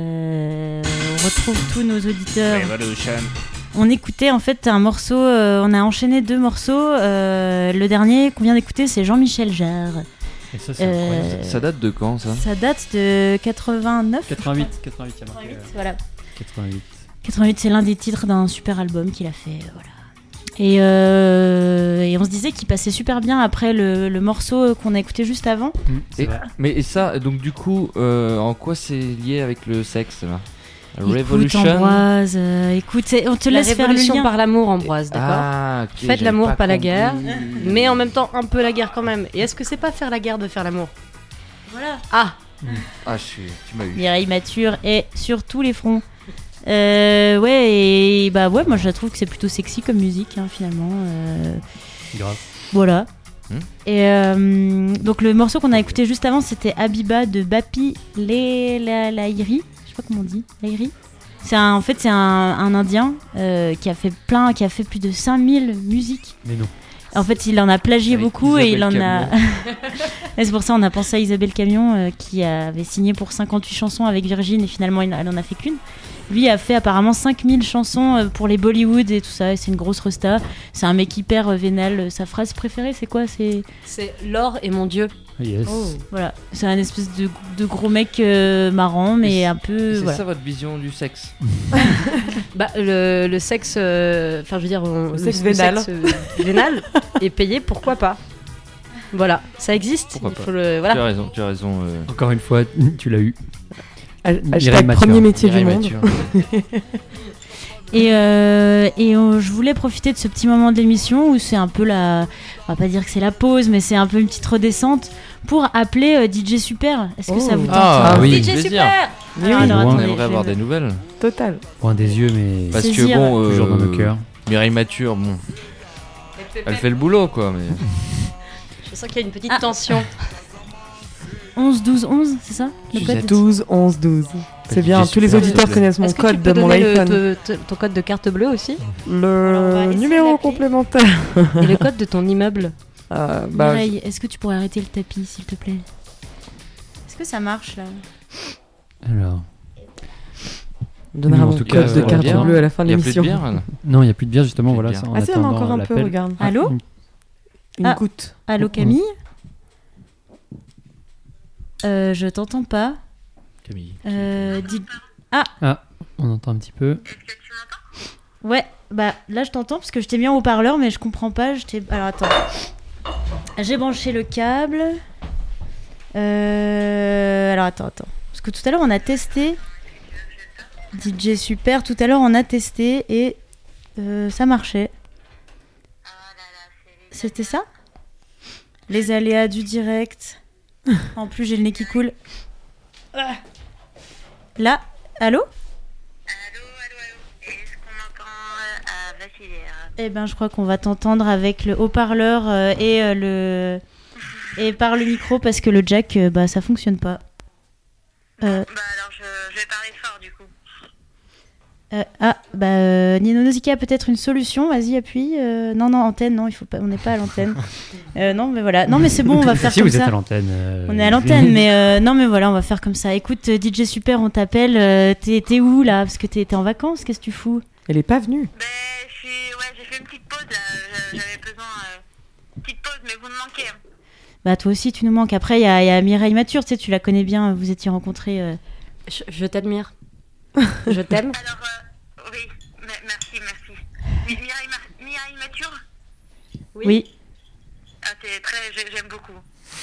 On retrouve tous nos auditeurs. Revolution. On écoutait en fait un morceau, on a enchaîné 2 morceaux. Le dernier qu'on vient d'écouter, c'est Jean-Michel Jarre. Et ça, c'est incroyable. Ça date de quand, ça ? Ça date de 89. 88, il y a marqué. 88, voilà. 88. 88, c'est l'un des titres d'un super album qu'il a fait, voilà. Et on se disait qu'il passait super bien après le morceau qu'on a écouté juste avant. Mais ça, donc du coup, en quoi c'est lié avec le sexe là ? Revolution. Écoute, Ambroise, écoute, on te laisse faire le lien. Par l'amour, Ambroise, d'accord. Ah, okay, faites l'amour, pas la compris. guerre, mais en même temps un peu la guerre quand même. Et est-ce que c'est pas faire la guerre de faire l'amour ? Voilà. Ah. Tu m'as eu. Mireille Mathure est sur tous les fronts. Ouais, moi je la trouve que c'est plutôt sexy comme musique, hein, finalement. Grave. Voilà. Et donc le morceau qu'on a écouté juste avant, c'était Habiba de Bapi Lahiri. Je sais pas comment on dit. Lahiri. C'est un Indien qui a fait plus de 5000 musiques. Mais non. En fait, il en a plagié avec beaucoup Isabelle et il en Camion. a. Et c'est pour ça on a pensé à Isabelle Camion qui avait signé pour 58 chansons avec Virgin et finalement elle en a fait qu'une. Lui a fait apparemment 5000 chansons pour les Bollywood et tout ça. Et c'est une grosse resta. C'est un mec hyper vénal. Sa phrase préférée, c'est quoi ? C'est l'or est mon dieu. Yes. Voilà, c'est un espèce de gros mec marrant, mais un peu. C'est Voilà. ça votre vision du sexe? Bah, le sexe, enfin je veux dire, Le sexe vénal. Vénal est payé, pourquoi pas? Voilà, ça existe. Pourquoi il pas. faut le, voilà. Tu as raison. Encore une fois, tu l'as eu. Hashtag Mathieu. premier métier du Mireille monde. Mathieu. Je voulais profiter de ce petit moment de l'émission où c'est un peu on va pas dire que c'est la pause, mais c'est un peu une petite redescente pour appeler DJ Super. Est-ce que ça vous tente? Ah oui, DJ plaisir. Super. Oui, Alors, oui. attends, On On attendez, aimerait je avoir vais des nouvelles. Total. Point des yeux, mais Parce que Saisir. bon, toujours dans nos cœurs. Mireille Mathieu, bon, elle fait le boulot quoi, mais. Je sens qu'il y a une petite tension. 11 12 11, c'est ça le Je code sais. 12, 11, 12. C'est DJ bien, tous les Super, auditeurs s'il te plaît. connaissent mon Est-ce que tu code peux de mon donner iPhone. ton code de carte bleue aussi? Alors, on va Le essayer numéro de l'appeler. complémentaire. Et le code de ton immeuble? Bah, Mireille, est-ce que tu pourrais arrêter le tapis, s'il te plaît? Est-ce que ça marche là? Alors. on donnera En mon tout code cas, de carte bière. bleue à la fin de Il y a plus de l'émission. bière là. Non, il n'y a plus de bière justement. Plus de Voilà, bière. ça, en Ah si, on a attendant encore un peu, l'appel. regarde. Allô? Une Ah. goutte. Allô Camille? Je t'entends pas. Camille. On entend un petit peu. Ouais, bah là je t'entends parce que je t'ai mis en haut-parleur, mais je comprends pas. Alors attends. J'ai branché le câble. Alors attends. Parce que tout à l'heure on a testé. DJ Super, tout à l'heure on a testé et ça marchait. C'était ça? Les aléas du direct. En plus j'ai le nez qui coule. Ah. Là, allô? Allô. Est-ce qu'on m'entend Vassilia? Eh ben, je crois qu'on va t'entendre avec le haut-parleur et par le micro parce que le jack, bah, ça fonctionne pas. Bah alors je vais parler fort du coup. Nino Nausicaa a peut-être une solution. Vas-y, appuie. Non, antenne, non, il faut pas. On n'est pas à l'antenne. Non, mais voilà. Non, mais c'est bon, on va faire si comme vous ça. êtes à l'antenne. On est à l'antenne, mais non, mais voilà, on va faire comme ça. Écoute, DJ Super, on t'appelle. T'es où là? Parce que t'es en vacances. Qu'est-ce que tu fous? Elle est pas venue. J'ai fait une petite pause là. J'avais besoin petite pause, mais vous me manquez. Hein. Bah toi aussi, tu nous manques. Après, il y a Mireille Mathieu. Tu sais, tu la connais bien. Vous étiez rencontrés. Je t'admire. Je t'aime. Alors oui, merci. Mireille Mathieu. Oui. Ah c'est très, j'aime beaucoup.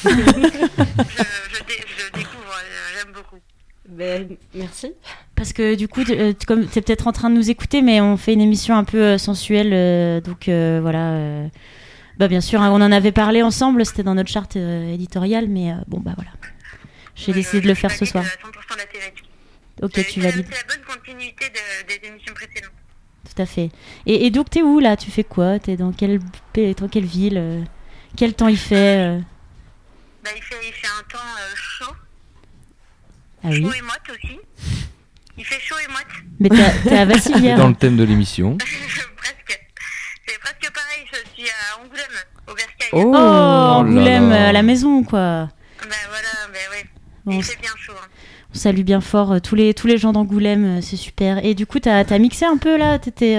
je découvre, j'aime beaucoup. Ben, merci. Parce que du coup, comme t'es peut-être en train de nous écouter, mais on fait une émission un peu sensuelle, donc voilà. Bah bien sûr, hein, on en avait parlé ensemble, c'était dans notre charte éditoriale, mais bon bah voilà. J'ai décidé de le faire ce soir. 100% la thématique. Ok, tu valides. C'est la bonne continuité des émissions précédentes. Tout à fait. Et donc t'es où là? Tu fais quoi? T'es dans quelle ville? Quel temps il fait? Bah il fait un temps chaud. Ah oui. Chaud et moite aussi. Il fait chaud et moite. Mais t'es à Vassilière. Dans le thème de l'émission. Presque. C'est presque pareil. Je suis à Angoulême, au Bercail. Oh, Angoulême, à la maison quoi. Bah voilà, bah ouais. Bon, il fait bien chaud. Hein. On salue bien fort tous les gens d'Angoulême, c'est super. Et du coup, t'as mixé un peu là? T'étais.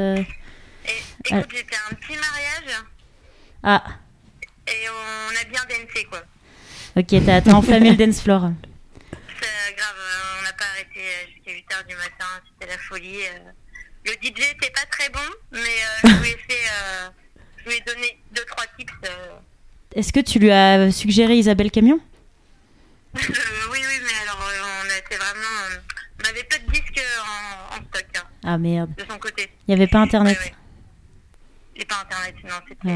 Écoute, j'étais à un petit mariage. Ah. Et on a bien dansé quoi. Ok, t'as enflammé le dance floor. C'est grave, on n'a pas arrêté jusqu'à 8h du matin, c'était la folie. Le DJ était pas très bon, mais je lui ai donné 2-3 tips. Est-ce que tu lui as suggéré Isabelle Camion? Oui, mais alors on avait peu de disques en stock. Hein, Ah merde. de son côté. Il n'y avait pas internet. Ouais. Et pas internet, non,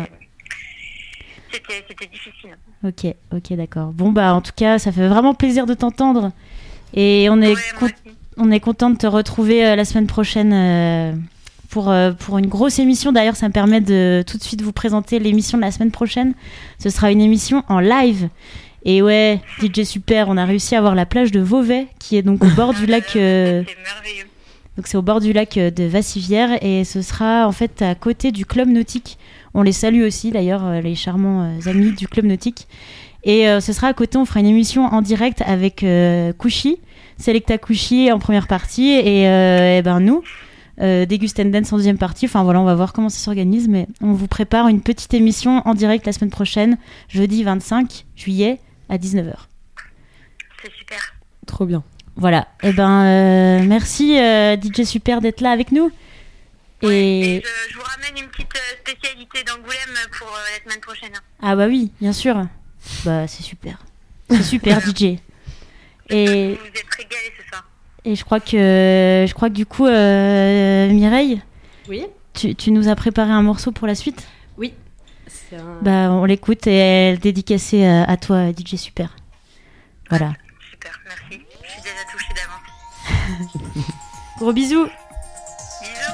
c'était difficile. Ok, d'accord. Bon bah en tout cas, ça fait vraiment plaisir de t'entendre. Et on est content de te retrouver la semaine prochaine pour une grosse émission. D'ailleurs, ça me permet de tout de suite vous présenter l'émission de la semaine prochaine. Ce sera une émission en live. Et ouais, DJ Super, on a réussi à avoir la plage de Vauvais, qui est donc au bord du lac. C'est merveilleux. Donc c'est au bord du lac de Vassivière et ce sera en fait à côté du club nautique. On les salue aussi d'ailleurs, les charmants amis du club nautique. Et ce sera à côté, on fera une émission en direct avec Kouchi, Selecta Kouchi en première partie et ben nous, Degust and Dance en deuxième partie. Enfin voilà, on va voir comment ça s'organise, mais on vous prépare une petite émission en direct la semaine prochaine, jeudi 25 juillet à 19h. C'est super. Trop bien. Voilà. Et merci DJ Super d'être là avec nous. Et je vous ramène une petite spécialité d'Angoulême pour la semaine prochaine. Ah bah oui, bien sûr. Bah c'est super. C'est super DJ. Et vous êtes régalés ce soir. Et je crois que du coup Mireille, oui, tu nous as préparé un morceau pour la suite. Oui. Bah on l'écoute et elle est dédicacée à toi DJ Super. Voilà. Super, merci. Je suis déjà touchée d'avance. Gros bisous. Bisous.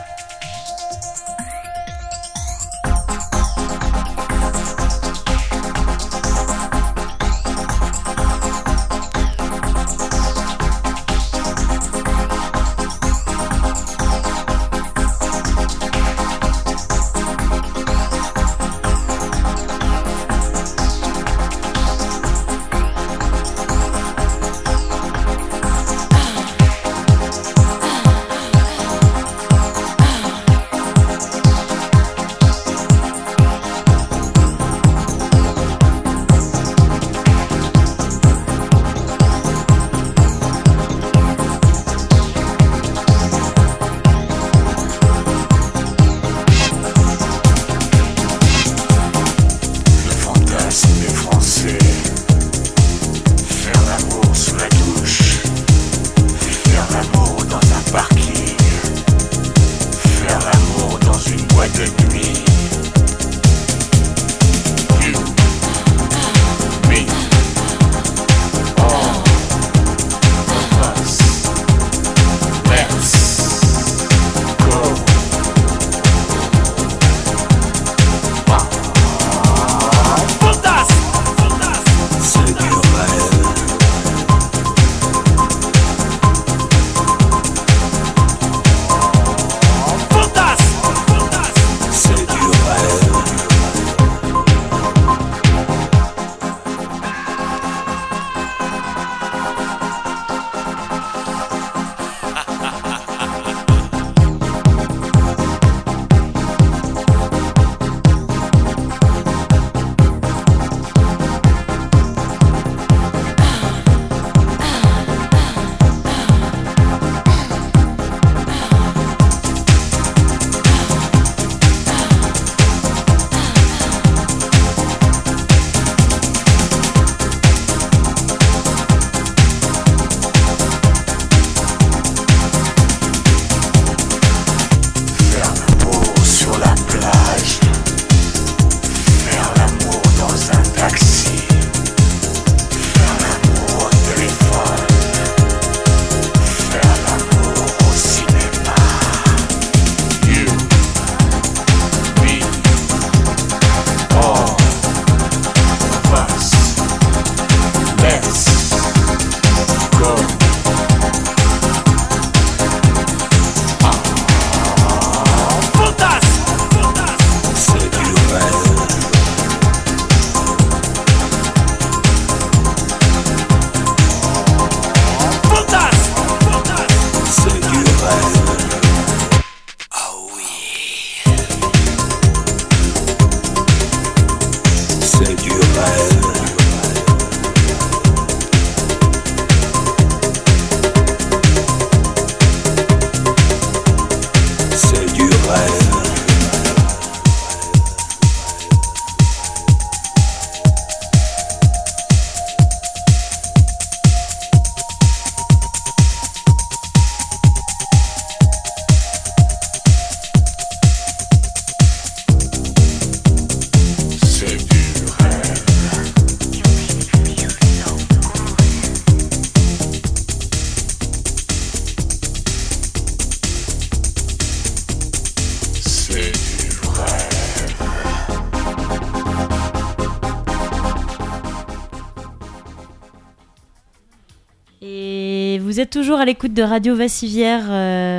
Vous êtes toujours à l'écoute de Radio Vassivière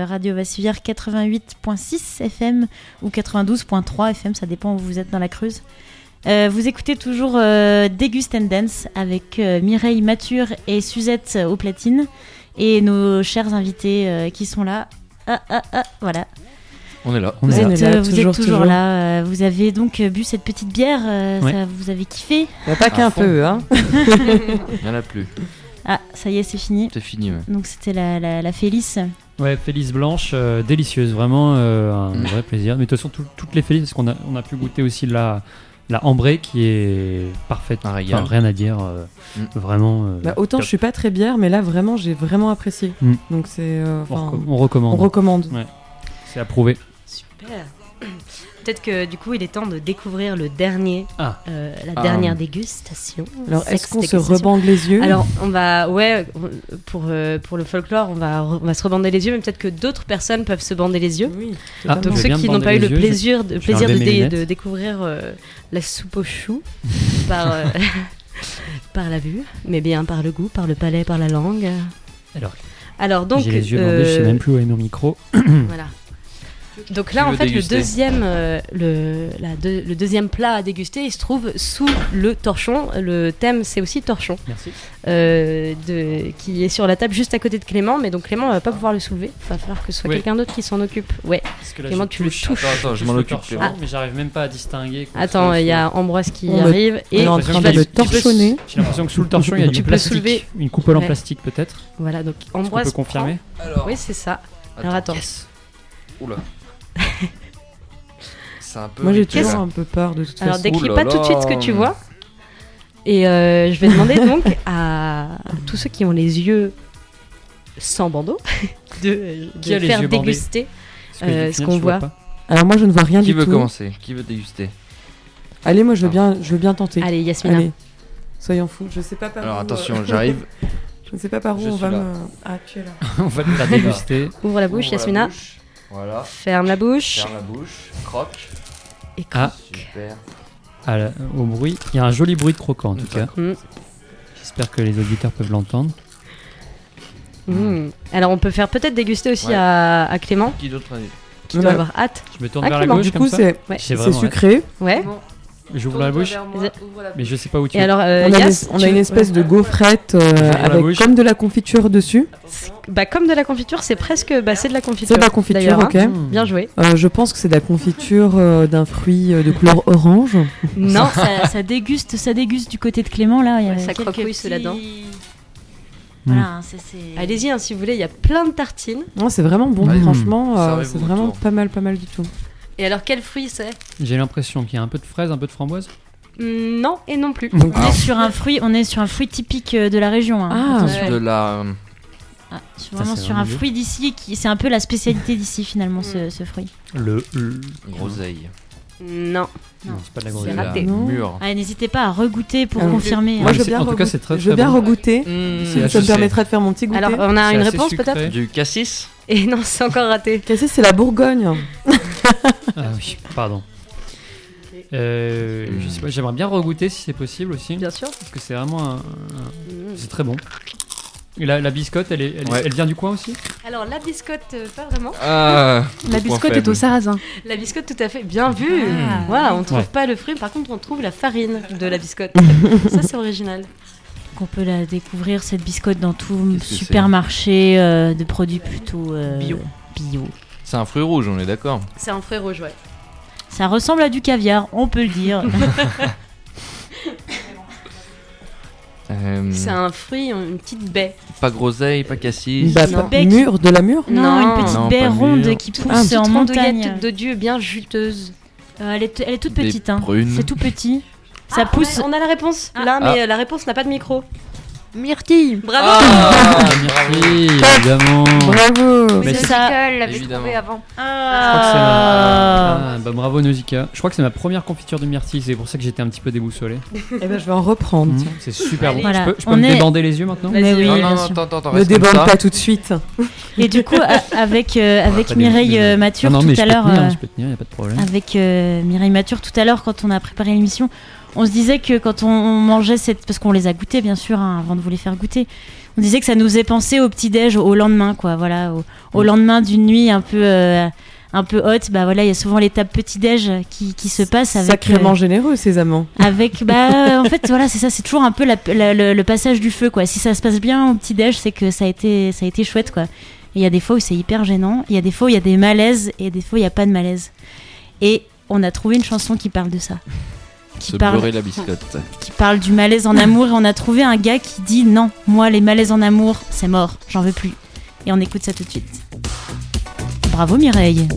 88.6 FM ou 92.3 FM, ça dépend où vous êtes dans la Creuse. Vous écoutez toujours Dégust and Dance avec Mireille Mature et Suzette aux platines et nos chers invités qui sont là. Voilà. On est là. On Vous est là. êtes toujours là. Vous avez donc bu cette petite bière. Ouais. Ça, vous avez kiffé. Il n'y a pas qu'un fond. peu, hein. Il n'y en a plus. Ah, ça y est, c'est fini. C'est fini, ouais. Donc c'était la Félice. Ouais, Félice blanche, délicieuse, vraiment un vrai plaisir. Mais de toute façon, toutes les Félices, parce qu'on a pu goûter aussi la ambrée qui est parfaite. Un régal. Enfin, rien à dire, vraiment. Bah, autant top. je suis pas très bière, mais là vraiment j'ai vraiment apprécié. Donc c'est. On recommande. On recommande. Ouais. C'est approuvé. Super. Peut-être que du coup, il est temps de découvrir le dernier, Ah. la dernière dégustation. Alors, Sexe est-ce qu'on se dégustation. rebande les yeux? Alors, on va, pour le folklore, on va se rebander les yeux, mais peut-être que d'autres personnes peuvent se bander les yeux. Oui. Ah, Donc je vais ceux bien qui me n'ont bander pas eu les le yeux, plaisir, je vais enlever mes de lunettes. découvrir la soupe aux choux par par la vue, mais bien par le goût, par le palais, par la langue. Alors donc, j'ai les yeux bandés, je sais même plus où est mon micro. Voilà. Donc là, Tu en veux fait, déguster le deuxième plat à déguster, il se trouve sous le torchon. Le thème, c'est aussi torchon. Merci. Qui est sur la table juste à côté de Clément, mais donc Clément va pas pouvoir le soulever. Il va falloir que ce soit Oui. quelqu'un d'autre qui s'en occupe. Ouais. Parce que là, Clément, je tu le touches. Attends, je m'en le occupe. torchon, Clément. mais j'arrive même pas à distinguer. quoi. Attends, Ça, il y a Ambroise qui On arrive on est en train de le torchonner. J'ai l'impression que sous le torchon, il y a Tu du peux plastique. soulever. Une coupole en Ouais. plastique, peut-être. Voilà, donc Est-ce qu'on Ambroise. peut confirmer prend- Oui, c'est ça. Alors attends. Yes. Oula. C'est un peu. Moi j'ai rituel. toujours un peu peur de toute Alors façon. décris Ouh là pas tout de suite ce que là. tu vois. Et je vais demander donc à tous ceux qui ont les yeux sans bandeau de Qui a les faire yeux bandés déguster Parce que du ce final, qu'on je vois voit. pas. Alors moi je ne vois rien Qui du veut tout. commencer? Qui veut déguster? Allez, moi je veux bien tenter. Allez, Yasmina. Allez. Soyons fous. Je sais pas par Alors où. attention, j'arrive. Je ne sais pas par où Je on suis va là. me. Ah, tu es là. On va le faire déguster. Ouvre la bouche, Ouvre la Yasmina. bouche. Voilà. Ferme la bouche. Ferme la bouche. Croque. Et Ah, Super. au bruit. Il y a un joli bruit de croquant en tout cas. Mm. J'espère que les auditeurs peuvent l'entendre. Mm. Alors on peut faire peut-être déguster aussi Ouais. à Clément, Qui d'autre a dit? qui doit Ouais. avoir hâte. Je me tourne Ah, vers la Clément, gauche Du comme coup ça. c'est Ouais. J'ai c'est vraiment hâte. sucré. Ouais. J'ouvre la bouche, mais je sais pas où tu Et es. alors, On a, Yass, on a une espèce de gaufrette la avec bouche. comme de la confiture dessus. bah comme de la confiture, c'est presque, c'est de la confiture. C'est de la confiture, d'ailleurs, ok. hein. Bien joué. Je pense que c'est de la confiture d'un fruit de couleur orange. Non, ça déguste du côté de Clément là. Il y a Ouais, ça quelques croque-oui, c'est là-dedans. Voilà, hein, c'est. allez-y hein, si vous voulez. Il y a plein de tartines. Non, c'est vraiment bon, Ouais. franchement. Servez-vous C'est vraiment autour. pas mal du tout. Et alors quel fruit c'est? J'ai l'impression qu'il y a un peu de fraise, un peu de framboise. Non et non plus. Donc, On est sur un fruit typique de la région. Hein. Ah. Attention. Ouais. De la. Vraiment c'est sur vraiment un mieux. fruit d'ici, c'est un peu la spécialité d'ici finalement ce fruit. Le. Groseille. Non. Non, c'est pas de la C'est groseille. La raté. Non. mure. Ah, n'hésitez pas à regoûter pour Ah, confirmer. Moi, Ah, je mais veux bien, en tout cas, c'est très, je veux très bien bon. regoûter. C'est Ça me assez- permettra de faire mon petit goûter. Alors on a C'est une assez réponse sucré. peut-être? Du cassis. Et non, c'est encore raté. Cassis, c'est la Bourgogne. Ah oui, pardon. Je sais pas, j'aimerais bien regoûter si c'est possible aussi. Bien sûr. Parce que c'est vraiment c'est très bon. Et la biscotte, elle Ouais. vient du coin aussi? Alors la biscotte, pas vraiment. Ah. La biscotte est au sarrasin. La biscotte, tout à fait, bien vu. Ah. Voilà, on trouve Ouais. pas le fruit, par contre on trouve la farine de la biscotte. Ça c'est original. Qu'on peut la découvrir cette biscotte dans tout Qu'est-ce que supermarché de produits plutôt Bio. C'est un fruit rouge, on est d'accord. C'est un fruit rouge, ouais. Ça ressemble à du caviar, on peut le dire. C'est un fruit, une petite baie. Pas groseille, pas cassis. Bah, Non. pas- mûre, de la mûre. Non, Non. une petite Non, baie pas ronde mûre. qui Ah, pousse une en Petite montagne. rondouillette de Dieu bien juteuse. Elle est toute Des petite, hein. prunes. C'est tout petit. Ça Ah, pousse. On a la réponse Ah. là, mais la réponse n'a pas de micro. Myrtille. Bravo. Ah, Merci, évidemment. Bravo. Mais c'est c'est- ça. l'avait Évidemment. trouvé avant. Je crois que c'est bah, bravo Nausicaa. Je crois que c'est ma première confiture de myrtille, c'est pour ça que j'étais un petit peu déboussolé. Eh ben, je vais en reprendre. tiens. C'est super bon. Voilà. Je peux On me est- débander les yeux maintenant? Mais oui, Non, bien non, sûr. attends, Ne reste comme déborde ça. pas tout de suite. Et du coup, avec Pas Mireille des- Mathure non, mais tout à je peux l'heure, tenir, je peux tenir, y a pas de problème. avec Mireille Mathure tout à l'heure, quand on a préparé l'émission, on se disait que quand on mangeait parce qu'on les a goûtés bien sûr hein, avant de vous les faire goûter, on disait que ça nous faisait penser au petit-déj au lendemain, quoi. Voilà, au lendemain d'une nuit un peu haute. Bah voilà, il y a souvent l'étape petit-déj qui se passe avec. Sacrément généreux, ces amants. Avec en fait voilà c'est ça, c'est toujours un peu le passage du feu quoi. Si ça se passe bien au petit déj, c'est que ça a été chouette quoi. il y a des fois où c'est hyper gênant, il y a des fois où il y a des malaises et des fois où il n'y a pas de malaise. Et on a trouvé une chanson qui parle de ça. Se beurrer la biscotte. Qui parle du malaise en amour, et on a trouvé un gars qui dit non, moi les malaises en amour, c'est mort, j'en veux plus. Et on écoute ça tout de suite. Bravo Mireille.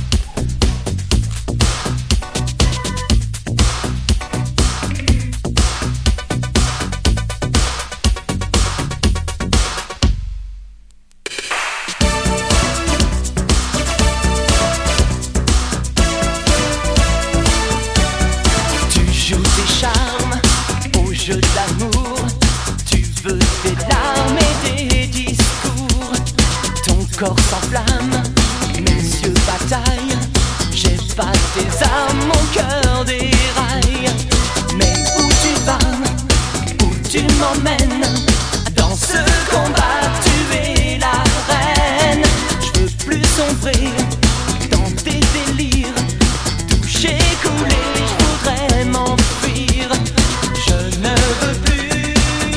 Corps s'enflamme, mes yeux bataillent. J'ai pas tes armes, mon cœur déraille. Mais où tu vas, où tu m'emmènes? Dans ce combat, tu es la reine. Je veux plus sombrer dans tes délires. Toucher, couler, je voudrais m'enfuir. Je ne veux plus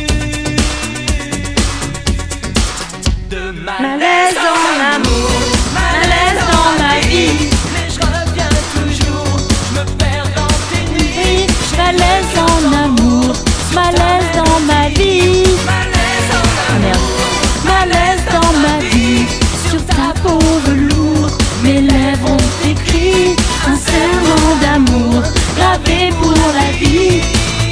de malaise en amour, malaise dans ma vie. Mais je reviens toujours, je me perds dans tes nuits. Malaise en amour, malaise dans ma vie. Malaise en amour, malaise dans ma vie. Sur ta peau velours, mes lèvres ont écrit un serment d'amour gravé pour la vie.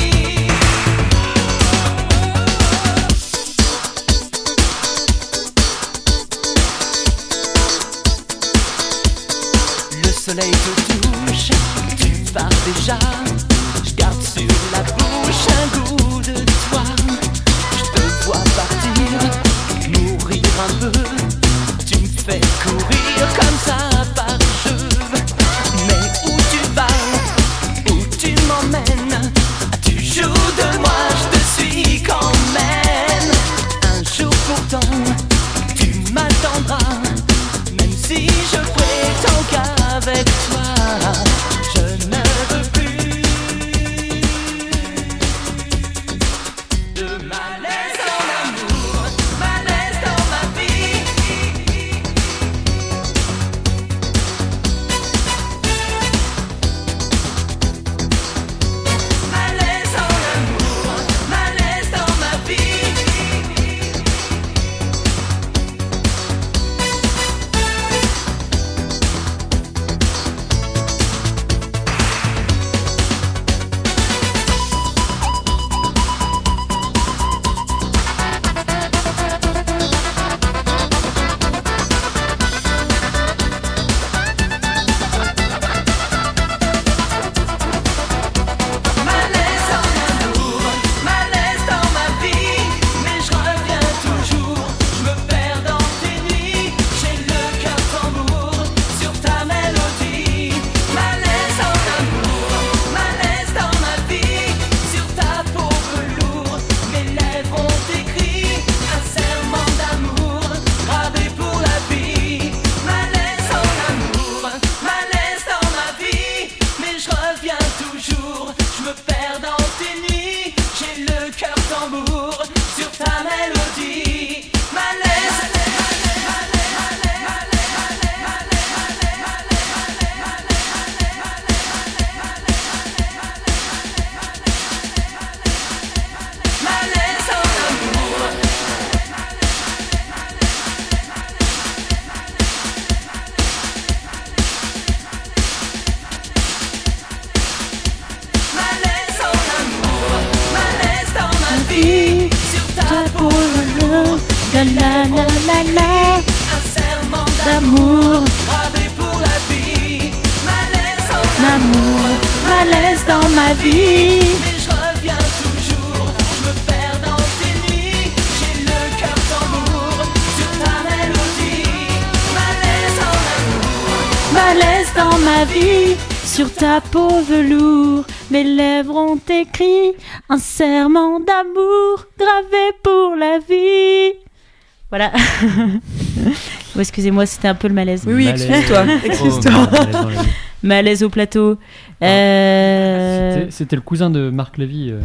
Le soleil te touche, tu pars déjà. Je garde sur la bouche un goût de toi. Je te vois partir, mourir un peu. Tu me fais courir comme ça par jeu. Mais où tu vas, où tu m'emmènes? Tu joues de moi, je te suis quand même. Un jour pourtant, tu m'attendras. Même si je prétends qu'avec toi, je ne veux plus de malaise en amour, malaise dans ma vie. Malaise en amour, malaise dans ma vie. Malaise en amour, malaise dans ma vie. Mais je reviens toujours, je me perds dans tes nuits. J'ai le cœur tambour sur ta mélodie. Malaise en amour, malaise dans ma vie. Sur ta peau velours, mes lèvres ont écrit un serment d'amour gravé pour la vie. Malaise en amour, malaise dans ma vie. Mais je reviens toujours, je me perds dans tes nuits. J'ai le cœur tambour sur ta mélodie. Malaise, malaise en amour. Malaise en amour, malaise dans ma vie. Sur ta peau velours, La la la la la, un serment d'amour, gravé pour la vie. Malaise en l'amour, malaise dans ma vie. mais je reviens toujours, je me perds dans tes nuits. J'ai le cœur tambour sur ta mélodie. Malaise en amour, Malaise dans ma vie. Sur ta peau velours, mes lèvres ont écrit un serment d'amour gravé pour la vie. Voilà. Oh, excusez-moi, c'était un peu le malaise. Oui, Malaise. excuse-toi. Excuse-toi. malaise dans la vie. Malaise au plateau. C'était le cousin de Marc Lévy.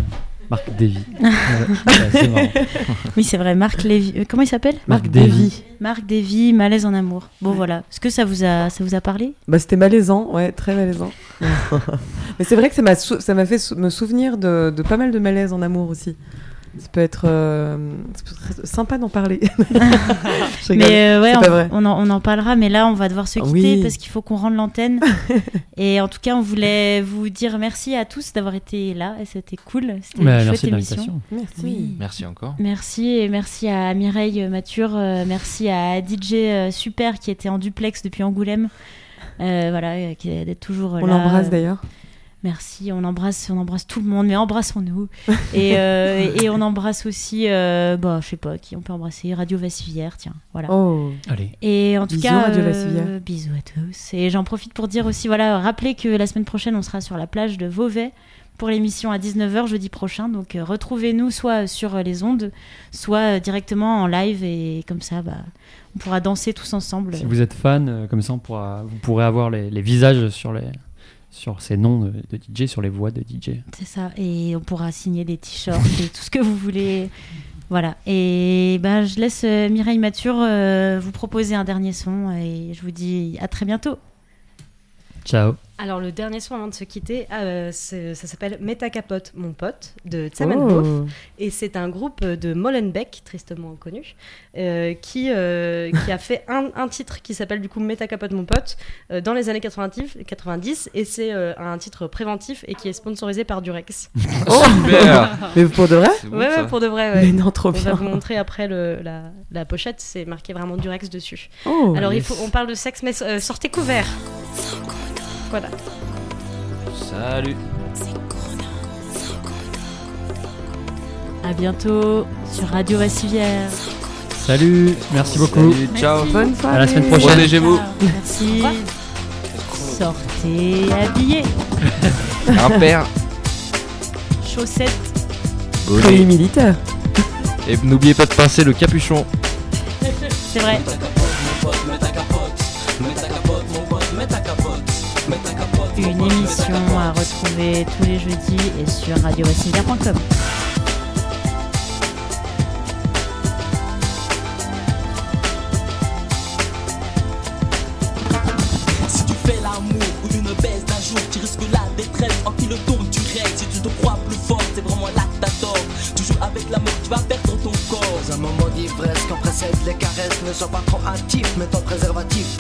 Marc Davy. C'est marrant. Oui, c'est vrai, Marc Lévy. Comment il s'appelle? Marc Davy. Marc Davy, Malaise en amour. Bon, voilà. Est-ce que ça vous a parlé? Bah, c'était malaisant, ouais, très malaisant. Mais c'est vrai que ça m'a fait me souvenir de pas mal de malaise en amour aussi. Ça peut être sympa d'en parler. Mais ouais, c'est pas vrai. on en parlera, mais là on va devoir se quitter parce qu'il faut qu'on rende l'antenne. Et en tout cas, on voulait vous dire merci à tous d'avoir été là, et c'était cool. C'était une chouette émission. Merci. Oui. Merci encore. Merci, et merci à Mireille Mature, merci à DJ Super qui était en duplex depuis Angoulême. Voilà, qui est toujours là. On l'embrasse d'ailleurs. Merci, on embrasse tout le monde, mais embrassons-nous. Et on embrasse aussi, je sais pas qui on peut embrasser, Radio Vassivière, tiens, voilà. Oh, allez. Et en tout bisous, cas, Radio Vassivière. Bisous à tous. Et j'en profite pour dire aussi, voilà, rappelez que la semaine prochaine, on sera sur la plage de Vauvey pour l'émission à 19h jeudi prochain. Donc retrouvez-nous soit sur les ondes, soit directement en live, et comme ça, on pourra danser tous ensemble. Si vous êtes fan, comme ça, vous pourrez avoir les visages sur ces noms de DJ, sur les voix de DJ. C'est ça, et on pourra signer des t-shirts et tout ce que vous voulez. Voilà, et je laisse Mireille Mature vous proposer un dernier son, et je vous dis à très bientôt. Ciao. Alors le dernier son avant de se quitter, ça s'appelle Mets ta capote mon pote de Tsamanbof, et c'est un groupe de Molenbeek, tristement connu, qui a fait un titre qui s'appelle du coup Mets ta capote mon pote dans les années 90, et c'est un titre préventif et qui est sponsorisé par Durex. Oh super. Mais pour de vrai? Ouais, pour de vrai. Ouais. Mais non, trop on bien. va vous montrer après la pochette, c'est marqué vraiment Durex dessus. Oh, alors yes. on parle de sexe, mais sortez couverts. Voilà. Salut. À bientôt sur Radio Vassivière. Salut, merci beaucoup. Salut, ciao. Bonne soirée. À la semaine prochaine. Protégez-vous. Merci. Sortez habillés. Impair. Chaussettes. Colis Bonnet. militaire. Et n'oubliez pas de pincer le capuchon. C'est vrai. Une émission à retrouver tous les jeudis et sur radiovassivière.com. Si tu fais l'amour ou une baisse d'un jour, tu risques la détresse en pilotant du règne. Si tu te crois plus fort, c'est vraiment là que t'as tort. Toujours avec l'amour, tu vas perdre ton corps. Dans un moment d'ivresse, quand précède les caresses, ne sois pas trop hâtif, mets ton préservatif.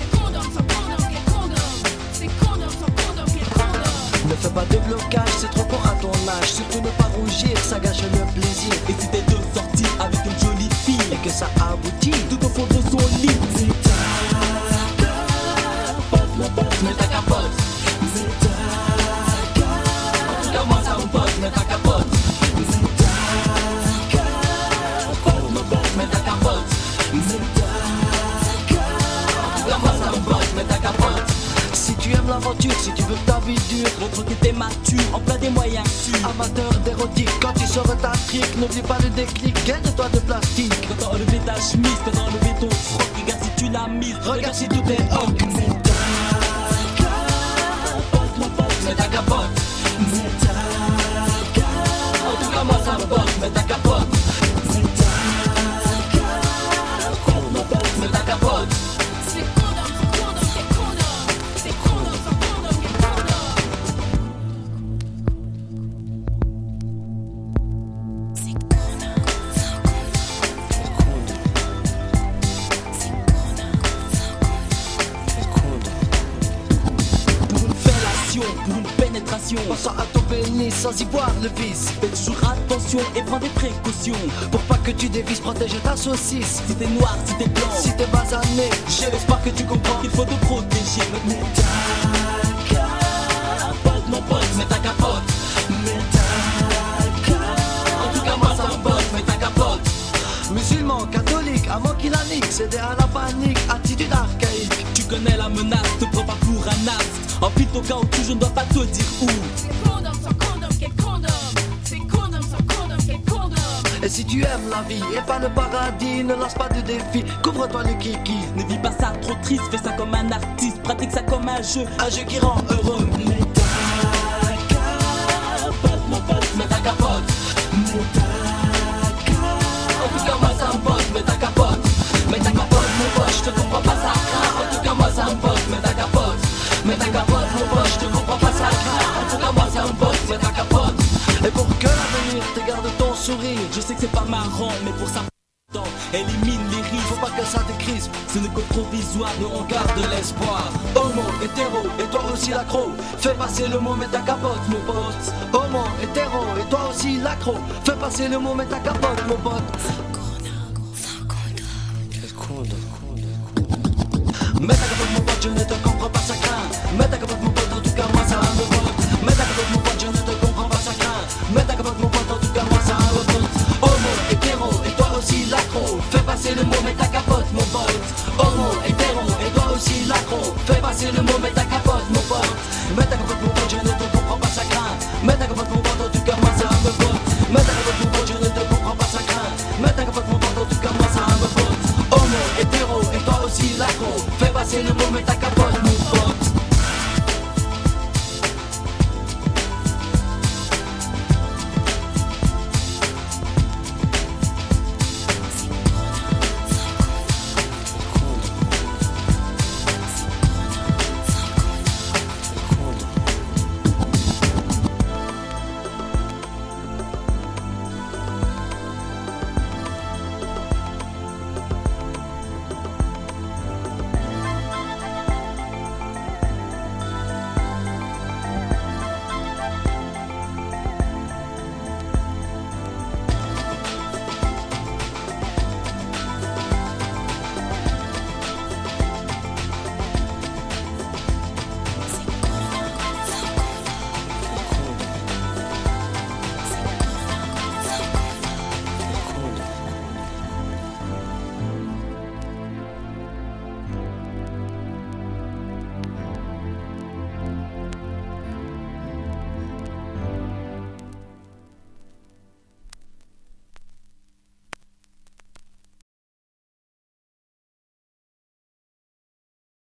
Ne fais pas de blocage, c'est trop court à ton âge. Surtout ne pas rougir, ça gâche le plaisir. Et si t'es deux sorties avec une jolie fille et que ça aboutit tout au fond de son lit, mets ta capote, mon pote, mets ta capote. Mets ta capote. En tout cas moi ça mon pote, mets ta capote. Mets ta capote, mon pote, mets ta capote. Mets ta capote. En tout cas moi ça mon pote, mets ta capote. Si tu aimes l'aventure, si tu veux que ta vie dure, montre que t'es mature, emploie des moyens sûrs. Amateur d'érotique, quand tu sauras ta trick, n'oublie pas le déclic, gagne-toi de plastique. Quand t'as enlevé ta chemise, quand t'as enlevé ton froc, regarde si tu l'as mise, regarde si tout est ok. Mets ta capote, mon pote, mets ta capote. Mets ta capote. En tout cas moi ça me botte, mets ta capote. Mets ta capote, mon pote, mets ta capote. Pour une pénétration, pensant à ton pénis sans y voir le vice. Fais toujours attention et prends des précautions. Pour pas que tu dévises, protège ta saucisse. Si t'es noir, si t'es blanc, si t'es basané, j'ai l'espoir que tu comprends qu'il faut te protéger. Mets ta capote, mon pote, mets ta capote. Mets ta capote. En tout cas moi ça me botte, mets ta capote. Musulman, catholique, avant qu'il la nique, céder à la panique, attitude archaïque. Tu connais la menace, te prends pas pour un as. En pile au cas où tu, je ne dois pas te dire où. C'est condom sans condom, quel condom. C'est condom sans condom, quel condom. Et si tu aimes la vie et pas le paradis, ne lance pas de défi, couvre-toi le kiki. Ne vis pas ça trop triste, fais ça comme un artiste, pratique ça comme un jeu qui rend heureux. Mets ta capote, mon pote. botte, mets ta capote. Mets ta capote. En tout cas moi ça me botte, mets ta capote. Mets ta capote mon pote, je te comprends pas ça craint. En tout cas moi ça me botte, mets ta capote. Mets ta capote mon pote, je te comprends pas ça craint. En tout cas moi ça me botte, mets ta capote. Et pour que l'avenir te garde ton sourire, je sais que c'est pas marrant, mais pour ça élimine les risques, faut pas que ça te crise. Ce n'est que provisoire, mais on garde l'espoir. Homo, hétéro, et toi aussi l'accro. Fais passer le mot, mets ta capote, mon pote. Homo, hétéro, et toi aussi l'accro. Fais passer le mot, mets ta capote, mon pote. Mets ta capote, mon pote, je ne te comprends pas, ça craint. Mets ta capote, mon pote, en tout cas moi ça me botte. Mets ta capote, mon pote, je ne te comprends pas, ça craint. Mets ta capote, mon pote, en tout cas moi ça me botte. Homo, hétéro, et toi aussi l'accro. Fais passer le mot, mets ta capote, mon pote. Homo, hétéro, et toi aussi l'accro. Fais passer le mot, mets ta capote, mon pote. Mets ta capote, mon pote, je ne te comprends pas, ça craint. Mets ta capote, mon pote, en tout cas moi ça me botte. Mets ta capote, mon pote, je ne te comprends pas, ça craint. Mets ta capote, mon pote, en tout cas moi ça me botte. Homo, hétéro, et toi aussi l'accro. Fais passer le mot, mets ta capote, mon